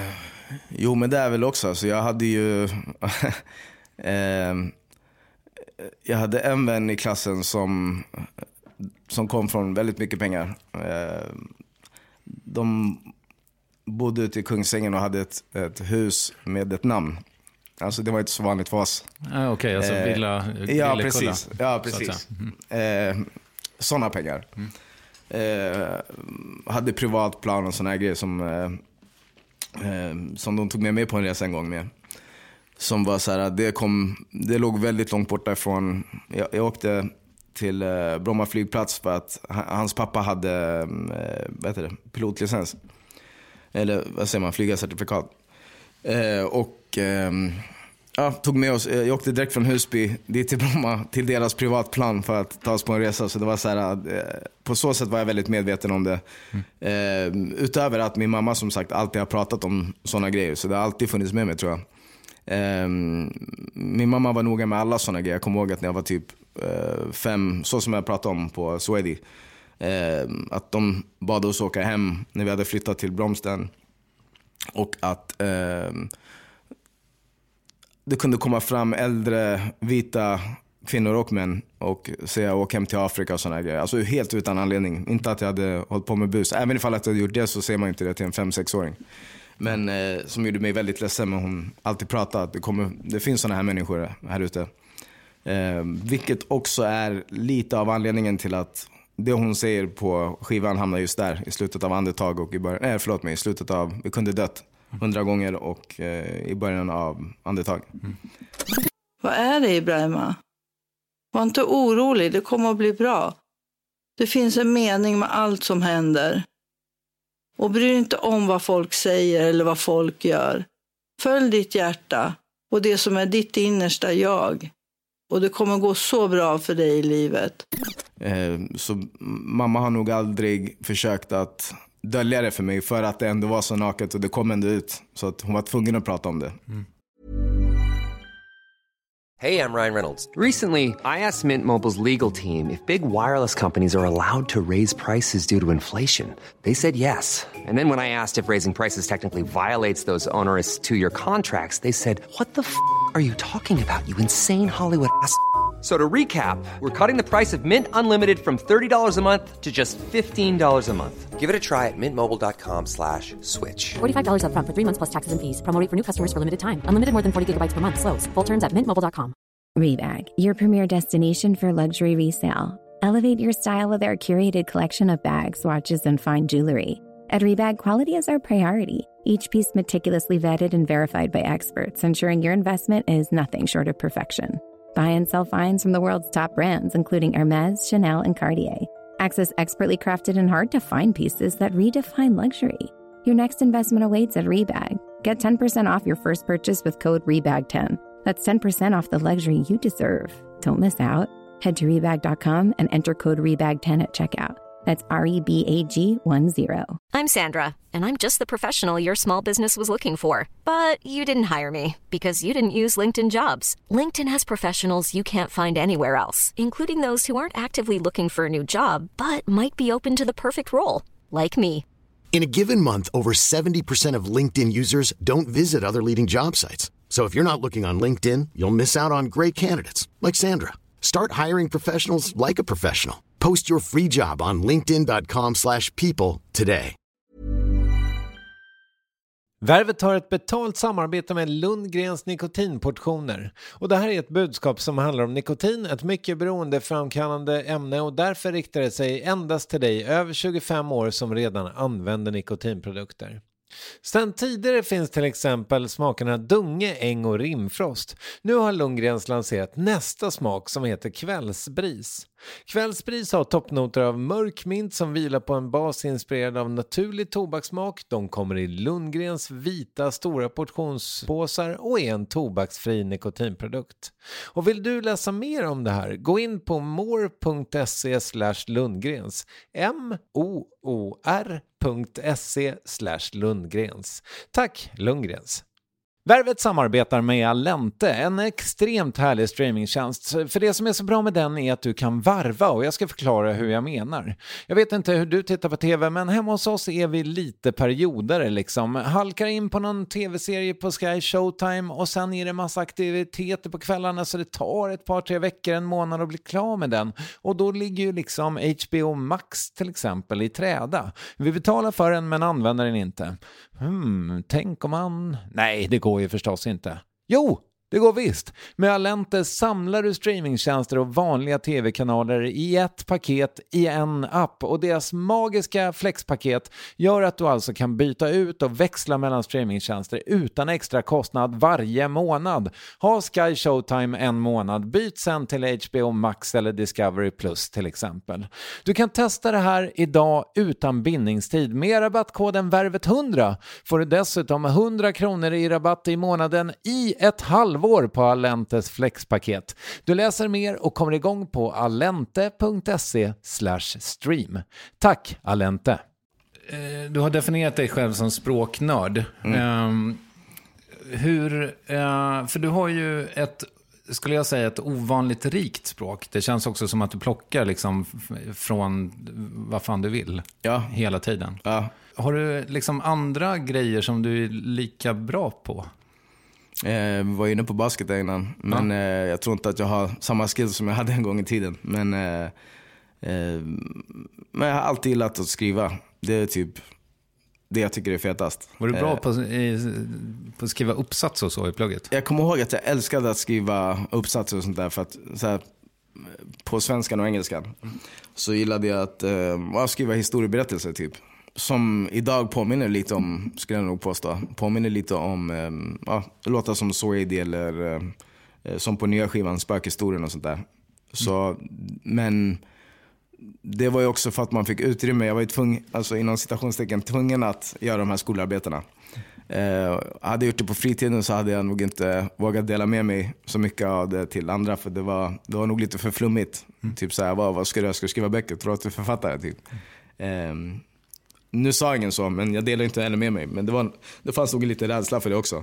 Jo, men det är väl också. Så jag hade ju... eh, jag hade en vän i klassen som, som kom från väldigt mycket pengar. Eh, de bodde ute i Kungsängen och hade ett, ett hus med ett namn. Alltså det var inte så vanligt för oss. Ah, Okej, okay, alltså eh, villa, ja, precis. Ja, precis. Mm. Eh, sådana pengar. Mm. Eh, hade privatplan och såna här grejer som, eh, eh, som de tog med mig på en resa en gång med. Som var så här, det, kom, det låg väldigt långt borta ifrån. Jag, jag åkte till eh, Bromma flygplats för att hans pappa hade eh, vad heter det, pilotlicens. Eller vad säger man, flygarcertifikat. Eh, och eh, ja, tog med oss, jag åkte direkt från Husby dit till Bromma, till deras privatplan för att ta oss på en resa. Så det var så här, eh, på så sätt var jag väldigt medveten om det. Mm. Eh, utöver att min mamma som sagt alltid har pratat om sådana grejer. Så det har alltid funnits med mig, tror jag. Eh, min mamma var noga med alla sådana grejer. Jag kommer ihåg att när jag var typ eh, fem, så som jag pratade om på Swedi, eh, att de bad oss åka hem när vi hade flyttat till Bromsten. Och att eh, det kunde komma fram äldre vita kvinnor och män och säga åk hem till Afrika och sådana grejer. Alltså helt utan anledning. Inte att jag hade hållit på med bus. Även ifall att jag hade gjort det så ser man inte det till en fem-sexåring. Men eh, som gjorde mig väldigt ledsen, men hon alltid pratade att det, kommer, det finns sådana här människor här ute. Eh, vilket också är lite av anledningen till att det hon säger på skivan hamnar just där i slutet av andetag och i början, nej förlåt mig, i slutet av vi kunde dött hundra gånger och eh, i början av andetag. Mm. Vad är det, Ibrahima? Var inte orolig, det kommer att bli bra. Det finns en mening med allt som händer. Och bry dig inte om vad folk säger eller vad folk gör. Följ ditt hjärta och det som är ditt innersta jag. Och det kommer gå så bra för dig i livet. Eh, så mamma har nog aldrig försökt att dölja det för mig, för att det ändå var så naket och det kom ändå ut. Så att hon var tvungen att prata om det. Mm. Hey, I'm Ryan Reynolds. Recently, I asked Mint Mobile's legal team if big wireless companies are allowed to raise prices due to inflation. They said yes. And then when I asked if raising prices technically violates those onerous two-year contracts, they said, what the f*** are you talking about, you insane Hollywood ass f- So to recap, we're cutting the price of Mint Unlimited from thirty dollars a month to just fifteen dollars a month. Give it a try at mintmobile.com slash switch. forty-five dollars up front for three months plus taxes and fees. Promo rate for new customers for limited time. Unlimited more than forty gigabytes per month. Slows full terms at mint mobile dot com. Rebag, your premier destination for luxury resale. Elevate your style with our curated collection of bags, watches, and fine jewelry. At Rebag, quality is our priority. Each piece meticulously vetted and verified by experts, ensuring your investment is nothing short of perfection. Buy and sell finds from the world's top brands, including Hermes, Chanel, and Cartier. Access expertly crafted and hard-to-find pieces that redefine luxury. Your next investment awaits at Rebag. Get ten percent off your first purchase with code rebag ten. That's ten percent off the luxury you deserve. Don't miss out. Head to rebag dot com and enter code rebag ten at checkout. That's R E B A G one zero. I'm Sandra, and I'm just the professional your small business was looking for. But you didn't hire me because you didn't use LinkedIn Jobs. LinkedIn has professionals you can't find anywhere else, including those who aren't actively looking for a new job, but might be open to the perfect role, like me. In a given month, over seventy percent of LinkedIn users don't visit other leading job sites. So if you're not looking on LinkedIn, you'll miss out on great candidates like Sandra. Start hiring professionals like a professional. Post your free job on linkedin dot com slash people today. Värvet har ett betalt samarbete med Lundgrens nikotinportioner. Och det här är ett budskap som handlar om nikotin, ett mycket beroendeframkallande ämne, och därför riktar det sig endast till dig över tjugofem år som redan använder nikotinprodukter. Sedan tidigare finns till exempel smakerna Dunge, Äng och Rimfrost. Nu har Lundgrens lanserat nästa smak som heter Kvällsbris. Kvällsbris har toppnoter av mörk mint som vilar på en bas inspirerad av naturlig tobakssmak. De kommer i Lundgrens vita stora portionspåsar och är en tobaksfri nikotinprodukt. Och vill du läsa mer om det här, gå in på more.se slash Lundgrens. M-O-O-R.se slash Lundgrens. Tack Lundgrens! Värvet samarbetar med Allente, en extremt härlig streamingtjänst. För det som är så bra med den är att du kan varva, och jag ska förklara hur jag menar. Jag vet inte hur du tittar på tv, men hemma hos oss är vi lite perioder liksom. Halkar in på någon tv-serie på Sky Showtime och sen är det massa aktiviteter på kvällarna, så det tar ett par, tre veckor, en månad att bli klar med den. Och då ligger ju liksom H B O Max till exempel i träda. Vi betalar för den men använder den inte. Hmm, tänk om man... Nej, det går ju förstås inte. Jo, det går visst. Med Allente samlar du streamingtjänster och vanliga tv-kanaler i ett paket i en app, och deras magiska flexpaket gör att du alltså kan byta ut och växla mellan streamingtjänster utan extra kostnad varje månad. Ha Sky Showtime en månad, byt sen till H B O Max eller Discovery Plus till exempel. Du kan testa det här idag utan bindningstid. Med rabattkoden värvet hundra får du dessutom hundra kronor i rabatt i månaden i ett halvår på Allentes flexpaket. Du läser mer och kommer igång på allente punkt se slash stream. Tack Allente. Du har definierat dig själv som språknörd. Mm. Um, hur, uh, för du har ju ett, skulle jag säga, ett ovanligt rikt språk. Det känns också som att du plockar liksom från vad fan du vill. Ja. Hela tiden. Ja. Har du liksom andra grejer som du är lika bra på? Eh, vi var inne på basket innan, men ja. eh, jag tror inte att jag har samma skills som jag hade en gång i tiden. Men, eh, eh, men jag har alltid gillat att skriva. Det är typ det jag tycker är fetast. Var du bra eh, på, i, på att skriva uppsats och så i plugget? Jag kommer ihåg att jag älskade att skriva uppsatser och sånt där. För att, så här, på svenskan och engelskan så gillade jag att eh, skriva historieberättelser typ. Som idag påminner lite om, skulle jag nog påstå, påminner lite om eh, ja, låtar som Swede eller eh, som på nya skivan Spökhistorien och sånt där. Så, men det var ju också för att man fick utrymme. Jag var ju tvungen, alltså inom citationstecken, tvungen att göra de här skolarbetena. Eh, hade jag gjort det på fritiden så hade jag nog inte vågat dela med mig så mycket av det till andra, för det var, det var nog lite för flummigt. Mm. Typ såhär, vad, vad ska du, jag ska skriva böcker, tror att du är författare typ. Eh, Nu sa ingen så, men jag delar inte heller med mig. Men det, var, det fanns nog lite rädsla för det också.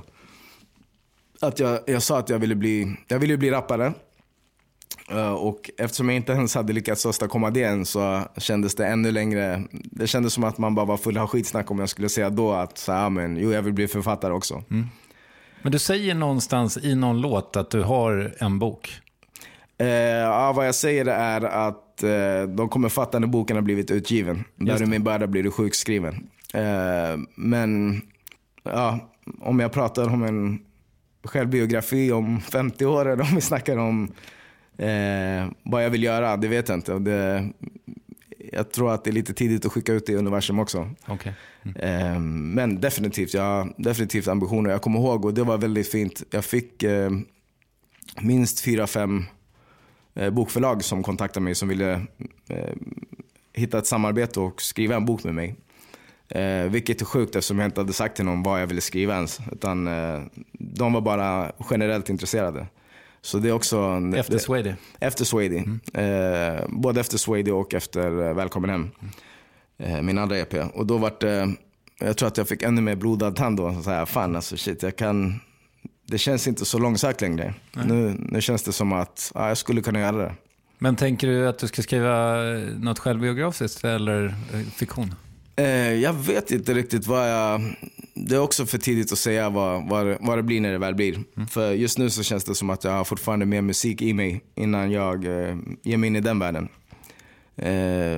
Att jag, jag sa att jag ville bli, jag ville bli rappare. Uh, och eftersom jag inte ens hade lyckats åstadkomma det än, så kändes det ännu längre. Det kändes som att man bara var full av skitsnack om jag skulle säga då att så här, men, jo, jag vill bli författare också. Mm. Men du säger någonstans i någon låt att du har en bok. Uh, ja, vad jag säger är att de kommer fatta när boken har blivit utgiven. Där du min börda blir du sjukskriven. Eh, men ja, om jag pratar om en självbiografi om femtio år, eller om vi snackar om eh, vad jag vill göra, det vet jag inte. Det, jag tror att det är lite tidigt att skicka ut det i universum också. Okay. Mm. Eh, men definitivt, jag har definitivt ambitioner. Jag kommer ihåg, och det var väldigt fint. Jag fick eh, minst fyra, fem bokförlag som kontaktade mig, som ville eh, hitta ett samarbete och skriva en bok med mig. Eh, vilket är sjukt, eftersom jag inte hade sagt till någon vad jag ville skriva ens. Utan eh, de var bara generellt intresserade. Så det är också... Efter Swede? Efter Swede. Mm. Eh, både efter Swede och efter eh, Välkommen hem. Mm. Eh, min andra E P. Och då var det... Jag tror att jag fick ännu mer blodad tand då. Så här, fan alltså shit, jag kan... Det känns inte så långsökt längre. Nu, nu känns det som att ja, jag skulle kunna göra det. Men tänker du att du ska skriva något självbiografiskt eller fiktion? Eh, jag vet inte riktigt vad jag... Det är också för tidigt att säga vad, vad, vad det blir när det väl blir. Mm. För just nu så känns det som att jag har fortfarande mer musik i mig innan jag eh, ger mig in i den världen. Eh,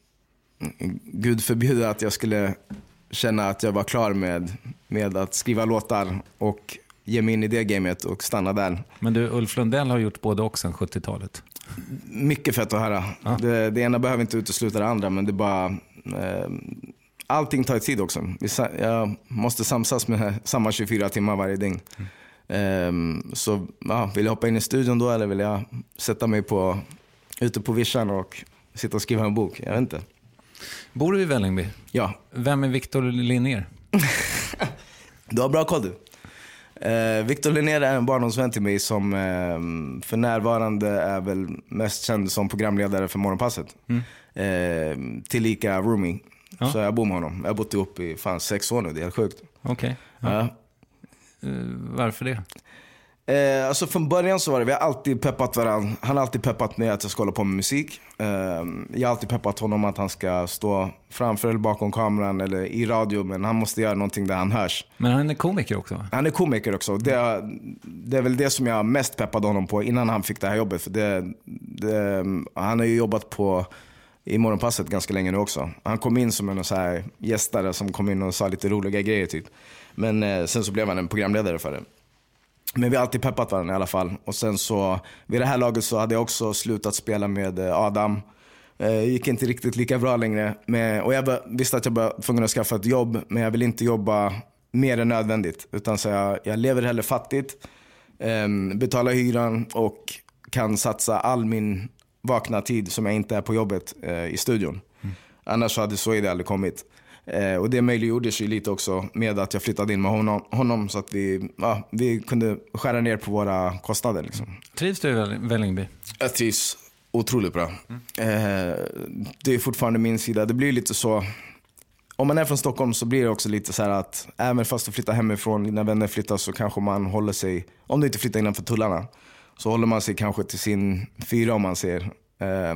Gud förbjuder att jag skulle känna att jag var klar med, med att skriva låtar och ge mig in i det gamet och stanna där. Men du, Ulf Lundell har gjort både och sedan sjuttiotalet. Mycket fett att höra. Ah. Det, det ena behöver inte utesluta det andra, men det bara... Eh, allting tar tid också. Jag måste samsas med samma tjugofyra timmar varje dygn. Mm. Eh, så ja, vill jag hoppa in i studion då, eller vill jag sätta mig på, ute på vischan och sitta och skriva en bok? Jag vet inte. Bor du i Vällingby? Ja. Vem är Victor Linnér? Du har bra koll du. Eh, Victor Linnér är en barndomsvän till mig som eh, för närvarande är väl mest känd som programledare för Morgonpasset. Mm. Eh, tillika roomie. Ja. Så jag bor med honom. Jag har bott ihop i fan sex år nu, det är helt sjukt. Okej. Okay. Ja. Ja. Varför det? Eh, alltså från början så var det, vi har alltid peppat varandra. Han har alltid peppat mig att jag ska hålla på med musik. Eh, jag har alltid peppat honom att han ska stå framför eller bakom kameran eller i radio, men han måste göra någonting där han hörs. Men han är komiker också, va? Han är komiker också. Det, det är väl det som jag mest peppade honom på innan han fick det här jobbet. För det, det, han har ju jobbat på i Morgonpasset ganska länge nu också. Han kom in som en så här gästare som kom in och sa lite roliga grejer typ. Men eh, sen så blev han en programledare för det. Men vi har alltid peppat varandra i alla fall. Och sen så, vid det här laget så hade jag också slutat spela med Adam. Eh, gick inte riktigt lika bra längre. Men, och jag be, visste att jag var tvungen att skaffa ett jobb. Men jag vill inte jobba mer än nödvändigt. Utan så jag, jag lever hellre fattigt. Eh, betalar hyran och kan satsa all min vakna tid som jag inte är på jobbet eh, i studion. Mm. Annars hade så är det aldrig kommit. Eh, och det möjliggjordes ju lite också med att jag flyttade in med honom, honom så att vi, ja, vi kunde skära ner på våra kostnader. Liksom. Trivs du i Vällingby? Jag trivs otroligt bra. Mm. Eh, det är fortfarande min sida. Det blir lite så, om man är från Stockholm så blir det också lite så här att även fast du flyttar hemifrån, dina vänner flyttar, så kanske man håller sig, om du inte flyttar innanför tullarna, så håller man sig kanske till sin fyra om man ser. Eh,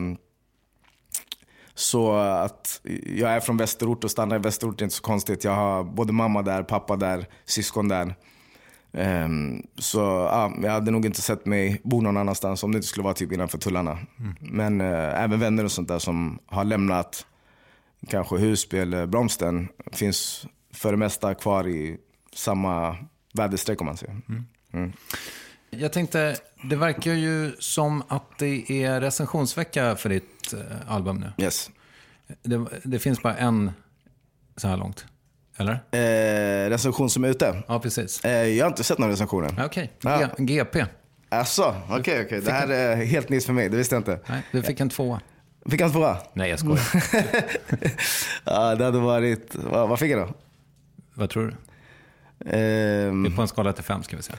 Så att jag är från Västerort och stannar i Västerort är inte så konstigt. Jag har både mamma där, pappa där, syskon där. Um, så ja, jag hade nog inte sett mig bo någon annanstans om det inte skulle vara typ innanför tullarna. Mm. Men uh, även vänner och sånt där som har lämnat kanske Husby eller Bromsten finns för det mesta kvar i samma väderstreck om man säger. Mm. Mm. Jag tänkte, det verkar ju som att det är recensionsvecka för ditt eh, album nu. Yes. Det, det finns bara en så här långt, eller? Eh, recension som är ute? Ja, precis. Eh, jag har inte sett någon recensioner. Okej, okay. ja. G P. Asså, okej, okay, okej. Okay. Det här är helt nytt för mig, det visste jag inte. Nej, du fick en tvåa. Fick en tvåa? Nej, jag skojar. Ja, det hade varit... Vad, vad fick jag då? Vad tror du? Um... Det är på en skala till fem, ska vi säga.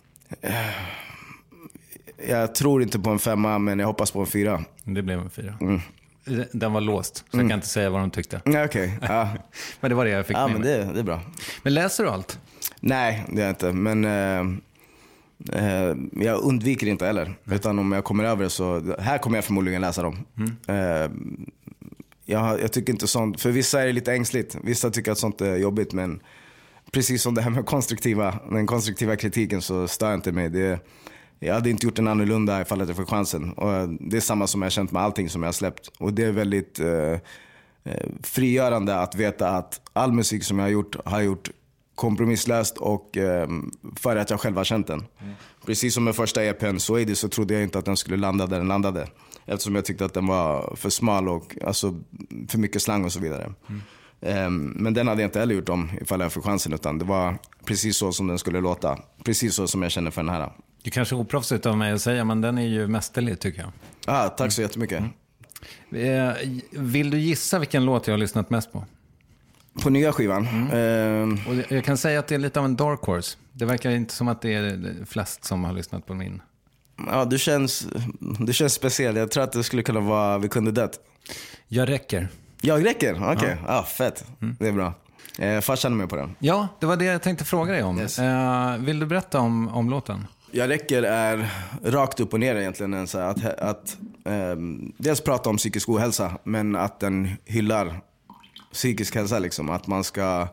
Jag tror inte på en femma, men jag hoppas på en fyra. Det blev en fyra. Mm. Den var låst, så mm. jag kan inte säga vad de tyckte. Ja, okej. Okay. Ja. Men det var det jag fick ja, med men mig. Det, det är bra. Men läser du allt? Nej, det är jag inte. Men eh, eh, jag undviker inte heller. Nej. Utan om jag kommer över så... Här kommer jag förmodligen läsa dem. Mm. Eh, jag, jag tycker inte sånt... För vissa är det lite ängsligt. Vissa tycker att sånt är jobbigt, men... Precis som det här med konstruktiva, den konstruktiva kritiken så stör jag inte mig. Det, jag hade inte gjort en annorlunda ifall jag får chansen. Och det är samma som jag har känt med allting som jag har släppt. Och det är väldigt eh, frigörande att veta att all musik som jag har gjort har jag gjort kompromisslöst och eh, för att jag själv har känt den. Mm. Precis som med första E P:n så är det, så trodde jag inte att den skulle landa där den landade. Eftersom jag tyckte att den var för smal och alltså, för mycket slang och så vidare. Mm. Men den hade jag inte heller gjort om ifall jag fick chansen, utan det var precis så som den skulle låta. Precis så som jag känner för den här. Det kanske är oproffsigt av mig att säga, men den är ju mästerlig tycker jag. Ah, tack så jättemycket. Mm. Vill du gissa vilken låt jag har lyssnat mest på? På nya skivan? Mm. Uh... Och jag kan säga att det är lite av en dark horse. Det verkar inte som att det är flest som har lyssnat på min. Ja, du känns, du känns speciell. Jag tror att det skulle kunna vara Vi kunde dött. Jag räcker. Jag räcker? Okej, okay. Ja. Ah, fett. Mm. Det är bra. Eh, farsan är med på den. Ja, det var det jag tänkte fråga dig om. Yes. Eh, vill du berätta om, om låten? Jag räcker är rakt upp och ner egentligen. Så att, att eh, dels prata om psykisk ohälsa, men att den hyllar psykisk hälsa. Liksom. Att man ska,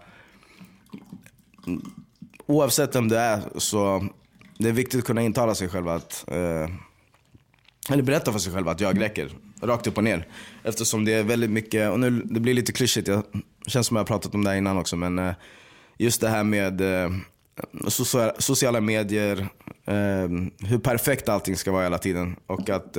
oavsett vem det är, så det är viktigt att kunna intala sig själv att... Eh, eller berätta för sig själv att jag räcker. Rakt upp och ner. Eftersom det är väldigt mycket, och nu det blir lite klyschigt, jag känns som jag har pratat om det här innan också, men just det här med sociala medier, hur perfekt allting ska vara hela tiden, och att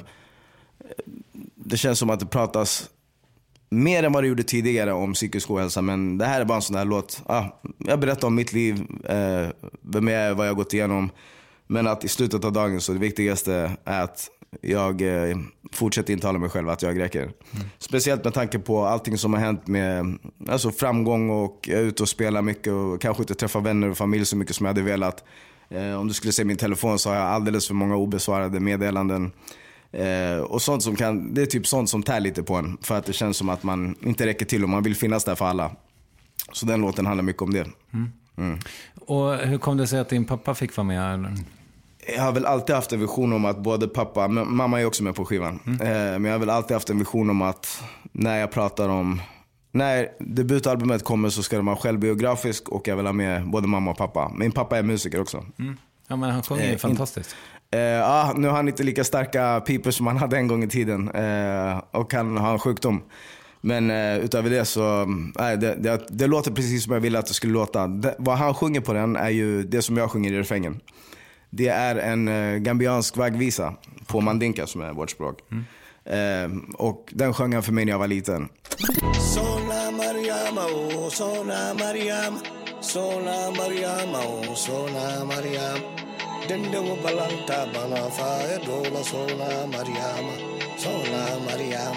det känns som att det pratas mer än vad det gjorde tidigare om psykisk ohälsa, men det här är bara en sån här låt. Ah, jag berättar om mitt liv, vem jag är, vad jag har gått igenom, men att i slutet av dagen så det viktigaste är att jag eh, fortsätter intala mig själv att jag räcker. Mm. Speciellt med tanke på allting som har hänt med alltså framgång, och jag är ute och spelar mycket och kanske inte träffar vänner och familj så mycket som jag hade velat. Eh, om du skulle se min telefon så har jag alldeles för många obesvarade meddelanden. Eh, och sånt som kan, det är typ sånt som tär lite på en, för att det känns som att man inte räcker till och man vill finnas där för alla. Så den låten handlar mycket om det. Mm. Mm. Och hur kom det sig att din pappa fick vara med? Jag har väl alltid haft en vision om att både pappa, mamma är också med på skivan. Mm. Eh, men jag har väl alltid haft en vision om att när jag pratar om, när debutalbumet kommer så ska det vara självbiografisk och jag vill ha med både mamma och pappa. Min pappa är musiker också. Mm. Ja, men han sjunger ju eh, fantastiskt. Eh, ja, nu har han inte lika starka piper som han hade en gång i tiden. Eh, och han har en sjukdom. Men eh, utöver det så, nej, det, det, det låter precis som jag ville att det skulle låta. Det, vad han sjunger på den är ju det som jag sjunger i refrängen. Det är en eh, gambiansk vaggvisa på mandinka som är vårt språk. Mm. Eh, och den sjöng han för mig när jag var liten. Sona Mariama, oh, Sona Mariam, Sona Mariama, oh, Sona Mariam. Dende balanta bana fa dola Sona Mariama, Sona Mariam.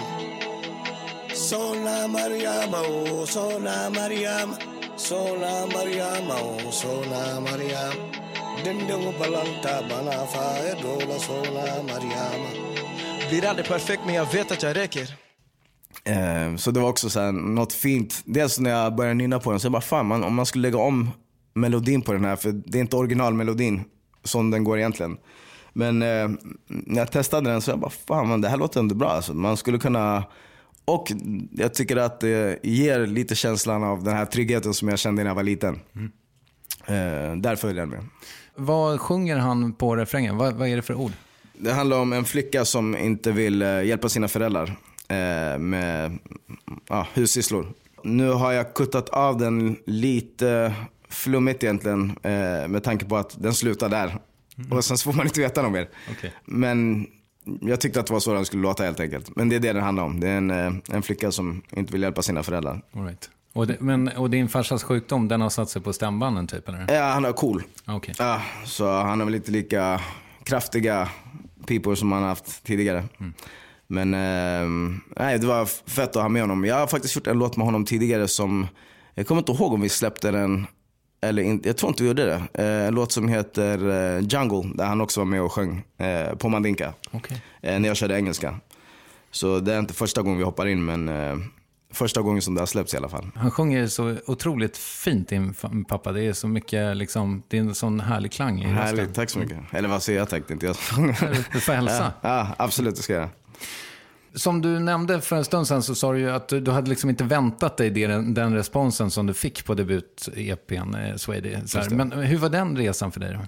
Sona Mariama, oh, Sona Mariam, Sona Mariama, oh, Sona Mariam. Dende balanta bana fa dola Sona Mariama. Blir aldrig perfekt men jag vet att jag räcker. Eh, så det var också så här, något fint. Dels när jag började nynna på den så jag bara fan man, om man skulle lägga om melodin på den här, för det är inte originalmelodin som den går egentligen. Men eh, när jag testade den så jag bara fan man, det här låter ändå bra alltså. Man skulle kunna, och jag tycker att det ger lite känslan av den här tryggheten som jag kände när jag var liten. Mm. eh, Därför är den med. Vad sjunger han på refrängen? Vad, vad är det för ord? Det handlar om en flicka som inte vill eh, hjälpa sina föräldrar eh, med ah, hussysslor. Nu har jag kuttat av den lite flummigt egentligen eh, med tanke på att den slutar där. Mm. Och sen så får man inte veta något mer. Okay. Men jag tyckte att det var så den skulle låta helt enkelt. Men det är det det handlar om. Det är en, eh, en flicka som inte vill hjälpa sina föräldrar. All right. Och, det, men, och din farsas sjukdom, den har satt sig på stämbanden typ eller? Ja, han är cool. Okay. Ja, så han har väl inte lika kraftiga pipor som han har haft tidigare. Mm. Men eh, nej, det var fett att ha med honom. Jag har faktiskt gjort en låt med honom tidigare som, jag kommer inte ihåg om vi släppte den eller inte, jag tror inte vi gjorde det. Eh, en låt som heter eh, Jungle, där han också var med och sjöng eh, på mandinka. Okay. Eh, när jag körde engelska. Så det är inte första gången vi hoppar in, men eh, första gången som det har släppts i alla fall. Han sjunger så otroligt fint, din pappa. Det är så mycket, liksom, det är en sån härlig klang i Härligt, rösten. tack så mycket. Eller vad säger jag, tänkte inte jag. Du får hälsa. Ja, ja, absolut, det ska jag. Som du nämnde för en stund sedan så sa du ju att du, du hade liksom inte väntat dig den, den responsen som du fick på debut-E P:n eh, Swady. Men hur var den resan för dig då?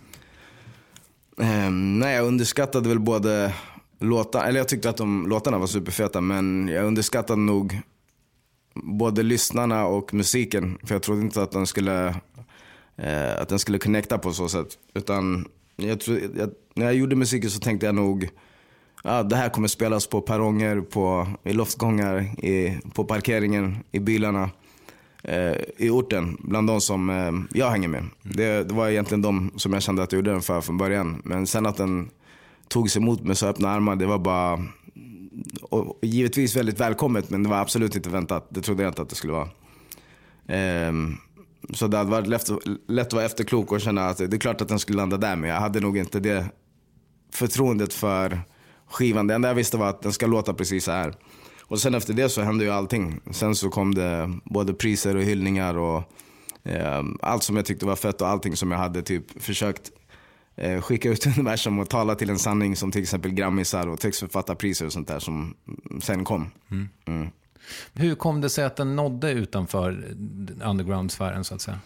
Um, nej, jag underskattade väl både låtarna, eller jag tyckte att de låtarna var superfeta, men jag underskattade nog både lyssnarna och musiken, för jag trodde inte att den skulle eh, att den skulle connecta på så sätt, utan jag tro, jag, när jag gjorde musiken så tänkte jag nog ja, det här kommer spelas på perronger, på, i loftgångar, i, på parkeringen, i bilarna, eh, i orten, bland de som eh, jag hänger med. Det, det var egentligen de som jag kände att jag gjorde den för från början. Men sen att den tog sig emot med så öppna armar, det var bara, och, och givetvis väldigt välkommet, men det var absolut inte väntat. Det trodde jag inte att det skulle vara. Eh, så det hade varit lätt, lätt att vara efterklok och känna att det är klart att den skulle landa där, men jag hade nog inte det förtroendet för skivan. Det enda jag visste var att den ska låta precis så här. Och sen efter det så hände ju allting. Sen så kom det både priser och hyllningar och eh, allt som jag tyckte var fett och allting som jag hade typ försökt eh, skicka ut universum och tala till en sanning, som till exempel Grammisar och textförfattarpriser och sånt där som sen kom. Mm. Mm. Hur kom det sig att den nådde utanför underground-sfären så att säga?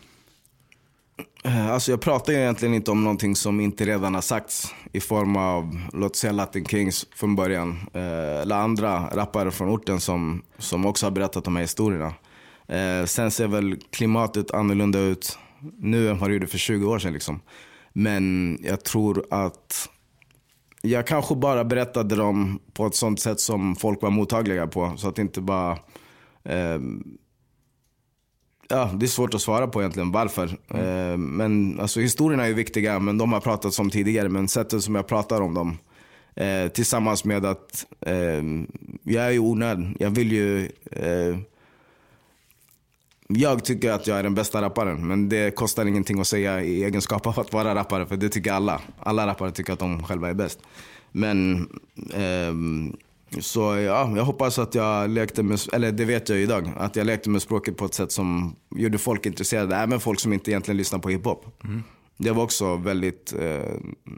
Alltså jag pratar ju egentligen inte om någonting som inte redan har sagts i form av, låt säga, Latin Kings från början, eh, eller andra rappare från orten som, som också har berättat de här historierna. Eh, sen ser väl klimatet annorlunda ut nu än vad det gjorde för tjugo år sedan liksom. Men jag tror att jag kanske bara berättade dem på ett sånt sätt som folk var mottagliga på, så att det inte bara eh, ja, det är svårt att svara på egentligen varför. Mm. Eh, men alltså historierna är viktiga, men de har pratat om tidigare. Men sättet som jag pratar om dem eh, tillsammans med att eh, jag är ju onöd. Jag vill ju eh, jag tycker att jag är den bästa rapparen, men det kostar ingenting att säga i egenskap av att vara rappare, för det tycker alla. Alla rappare tycker att de själva är bäst. Men eh, Så ja, jag hoppas att jag lekte med, eller det vet jag idag, att jag lekte med språket på ett sätt som gjorde folk intresserade, även folk som inte egentligen lyssnar på hiphop. Mm. Det var också väldigt eh,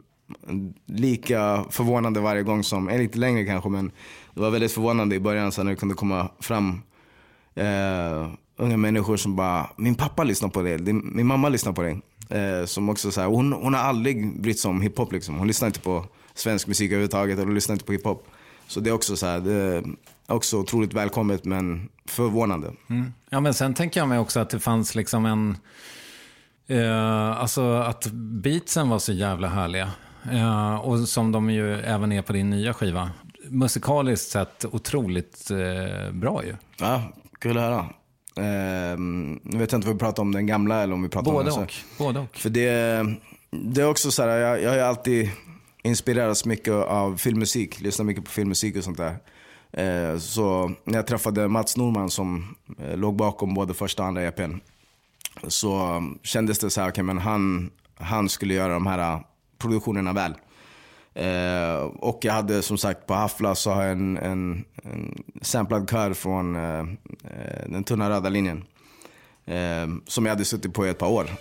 lika förvånande varje gång som, eller inte längre kanske, men det var väldigt förvånande i början så när det kunde komma fram eh, unga människor som bara, min pappa lyssnar på det, min mamma lyssnar på det. Eh, som också så här, hon, hon har aldrig brytt sig om hiphop liksom. Hon lyssnar inte på svensk musik överhuvudtaget och hon lyssnar inte på hiphop. Så det är också så här, det är också otroligt välkommet men förvånande. Mm. Ja, men sen tänker jag mig också att det fanns liksom en eh, alltså att beatsen var så jävla härliga. Eh, och som de ju även är på din nya skiva. Musikaliskt sett otroligt eh, bra ju. Ja, kul att höra. Eh, jag vet inte om vi pratar om den gamla eller om vi pratar både om den. Och. Både och. För det, det är också så här, jag, jag har alltid inspirerats mycket av filmmusik, lyssnar mycket på filmmusik och sånt där. Eh, så när jag träffade Mats Norman som eh, låg bakom både första och andra E P:n, så kändes det så här, okay, men han, han skulle göra de här produktionerna väl. Eh, och jag hade som sagt på Hafla så har jag en, en, en samplad kör från eh, den tunna röda linjen eh, som jag hade suttit på i ett par år.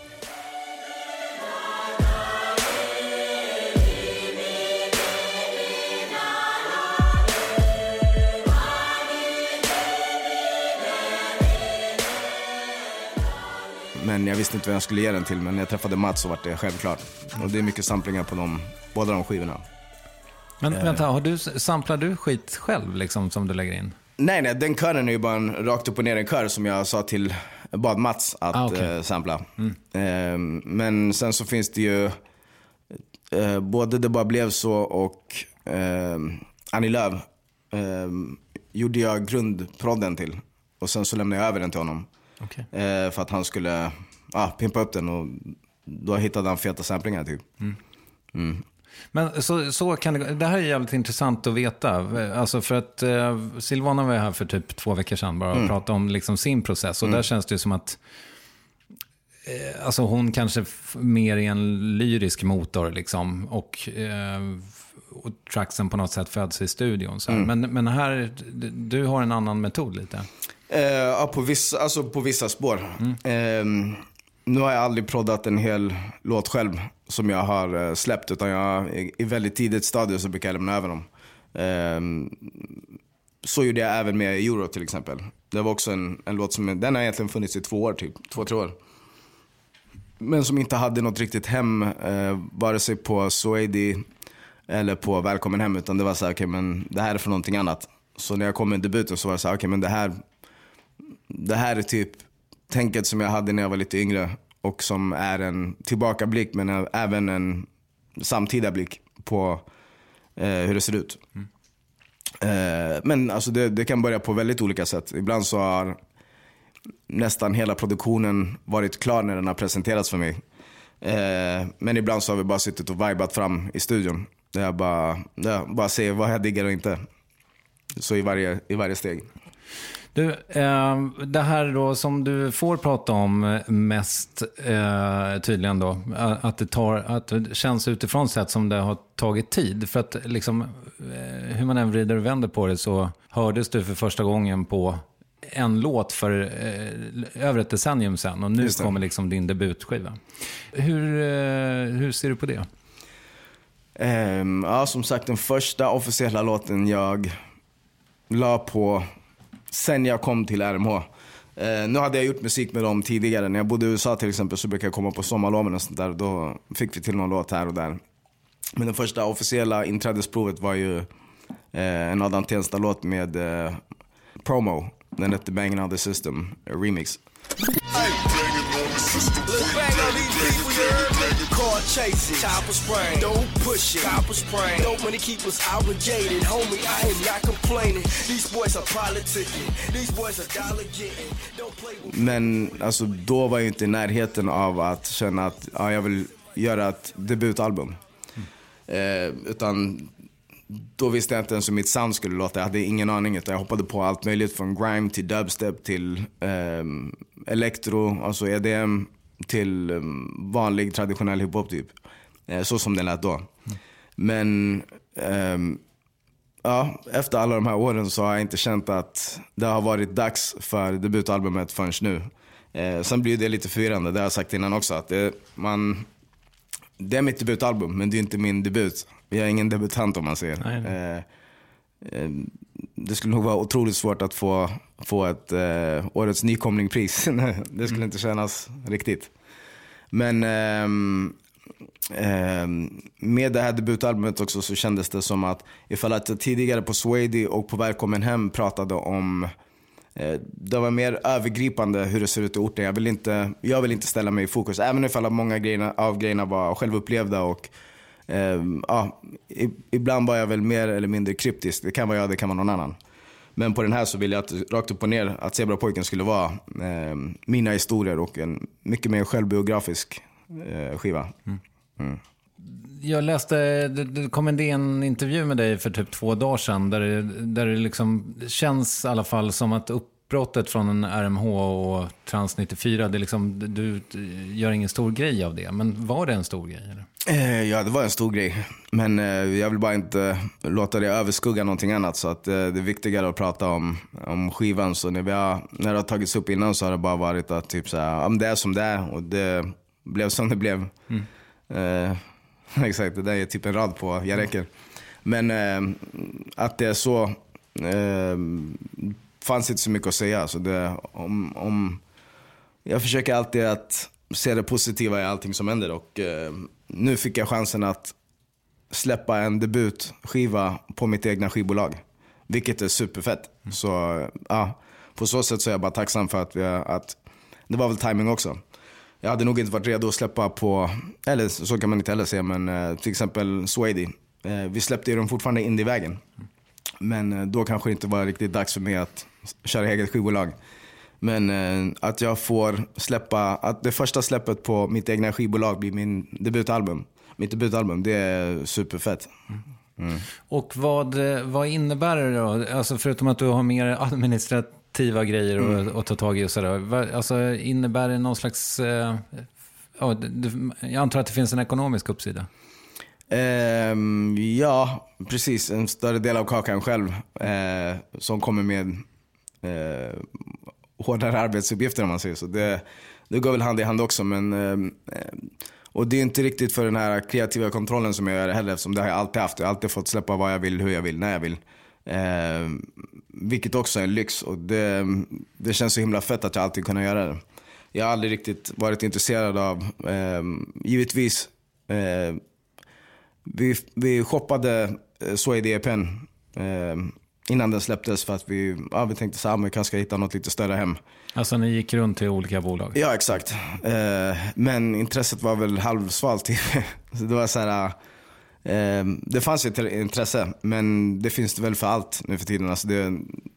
Men jag visste inte vad jag skulle ge den till. Men när jag träffade Mats så var det självklart. Och det är mycket samplingar på de, båda de skivorna. Men eh. vänta, har du, samplar du skit själv liksom, som du lägger in? Nej, nej, den kören är ju bara en rakt upp och ner en kör som jag sa till, bad Mats att ah, okay. eh, sampla. Mm. Eh, men sen så finns det ju eh, både Det bara blev så och eh, Annie Lööf eh, gjorde jag grundprodden till. Och sen så lämnade jag över den till honom. Okay. Eh, för att han skulle ah, pimpa upp den och då hittade han feta samplingar typ. Mm. Mm. Men så, så kan det, det här är jävligt intressant att veta. Alltså för att eh, Silvana var här för typ två veckor sedan bara och mm. pratade om liksom sin process. Och mm. där känns det som att eh, alltså hon kanske f- mer är en lyrisk motor liksom. Och, eh, och tracksen på något sätt föds i studion. Så mm. men, men här, du har en annan metod lite. Uh, ja, på vissa, alltså på vissa spår. Mm. Uh, nu har jag aldrig proddat en hel låt själv som jag har uh, släppt, utan jag i, i väldigt tidigt stadie så brukar jag lämna över dem. Uh, så gjorde jag även med Euro till exempel. Det var också en, en låt som, den har egentligen funnits i två år typ, två, tre år. Men som inte hade något riktigt hem, uh, vare sig på Suedi eller på Välkommen hem, utan det var så här, okej, okay, men det här är för någonting annat. Så när jag kom med debuten så var det så här, okej, okay, men det här Det här är typ tänket som jag hade när jag var lite yngre och som är en tillbakablick men även en samtida blick på eh, hur det ser ut. Mm. Eh, men alltså det, det kan börja på väldigt olika sätt. Ibland så har nästan hela produktionen varit klar när den har presenterats för mig. Eh, men ibland så har vi bara suttit och vibat fram i studion. Där jag bara, där bara ser vad jag diggar och inte. Så i varje, i varje steg. Du, eh, det här då som du får prata om mest eh, tydligen då, att det, tar, att det känns utifrån sätt som det har tagit tid. För att liksom, eh, hur man än vrider och vänder på det så hördes du för första gången på en låt för eh, över ett decennium sedan och nu kommer liksom din debutskiva. Hur, eh, hur ser du på det? Um, ja, som sagt, den första officiella låten jag la på sen jag kom till R M H. Uh, nu hade jag gjort musik med dem tidigare. När jag bodde i U S A till exempel så brukade jag komma på sommarloven och sånt där. Då fick vi till någon låt här och där. Men den första officiella inträdesprovet var ju uh, en Adam Tensta-låt med uh, Promo. Den hette Banging on the System, remix. Car chasing, chopper spraying, don't push it, copper spraying, don't money keep us obligated, homie, I am not complaining, these boys are politicking, these boys are dollar getting, don't play with... Men alltså då var jag inte i närheten av att känna att ja, jag vill göra ett debutalbum. Mm. Eh, utan då visste jag inte ens hur mitt sound skulle låta. Jag hade ingen aning, utan jag hoppade på allt möjligt från grime till dubstep till eh, elektro, alltså E D M till um, vanlig traditionell hiphop typ. Eh, så som det lät då. Mm. Men um, ja, efter alla de här åren så har jag inte känt att det har varit dags för debutalbumet förrän nu. Eh, sen blir det lite förvirrande, det har jag sagt innan också. Att det, man, det är mitt debutalbum, men det är inte min debut. Jag är ingen debutant om man säger. Nej, nej. Eh, eh, det skulle nog vara otroligt svårt att få, få ett eh, årets nykomlingpris. Det skulle mm. inte kännas riktigt. Men ehm, ehm, med det här debutalbumet också så kändes det som att ifall att jag tidigare på Swady och på Välkommen hem pratade om eh, det var mer övergripande hur det ser ut i orten. Jag vill inte, jag vill inte ställa mig i fokus. Även ifall att många grejerna, av grejerna var självupplevda och eh, ja, i, ibland var jag väl mer eller mindre kryptisk. Det kan vara jag, det kan vara någon annan. Men på den här så vill jag att rakt upp och ner att Zebrapojken skulle vara eh, mina historier och en mycket mer självbiografisk eh, skiva. Mm. Mm. Jag läste, det, det kom en, en intervju med dig för typ två dagar sedan där det, där det liksom känns i alla fall som att uppbrottet från en R M H och Trans nittiofyra, det liksom, du gör ingen stor grej av det. Men var det en stor grej? Eller? Eh, ja, det var en stor grej. Men eh, jag vill bara inte låta det överskugga någonting annat. Så att eh, det är viktigare att prata om, om skivan. Så när, vi har, när det har tagits upp innan så har det bara varit att typ så här, ja, det är som det är. Och det blev som det blev. Mm. Eh, exakt, det där är typ en rad på jag räcker. Men eh, att det är så eh, fanns inte så mycket att säga. Så det, om, om, jag försöker alltid att se det positiva i allting som händer. Och eh, nu fick jag chansen att släppa en debutskiva på mitt egna skivbolag. Vilket är superfett. Mm. Så ja, på så sätt så är jag bara tacksam för att, vi, att det var väl timing också. Jag hade nog inte varit redo att släppa på, eller så kan man inte heller säga, men eh, till exempel Swady. Eh, vi släppte ju dem fortfarande in i vägen. Men eh, då kanske det inte var riktigt dags för mig att köra eget skivbolag. Men eh, att jag får släppa, att det första släppet på mitt egna skivbolag blir min debutalbum. Mitt debutalbum, det är superfett. Mm. Och vad, vad innebär det då? Alltså förutom att du har mer administrativa grejer mm. att, att ta tag i och sådär. Alltså innebär det någon slags, eh, ja, det, jag antar att det finns en ekonomisk uppsida. Um, ja, precis. En större del av kakan själv eh, som kommer med eh, hårdare arbetsuppgifter om man säger så. Det, det går väl hand i hand också, men eh, och det är inte riktigt för den här kreativa kontrollen som jag gör heller, eftersom det har jag alltid haft. Jag har alltid fått släppa vad jag vill, hur jag vill, när jag vill. Eh, vilket också är en lyx, och det, det känns så himla fett att jag alltid kunna göra det. Jag har aldrig riktigt varit intresserad av, eh, givetvis, eh, vi, vi shoppade Swady E P:n eh, innan den släpptes för att vi, ja, vi tänkte så här, vi kanske ska hitta något lite större hem. Alltså ni gick runt till olika bolag? Ja, exakt. Eh, men intresset var väl halvsvalt. Så det var så här, eh, det fanns ett intresse, men det finns det väl för allt nu för tiden. Alltså det,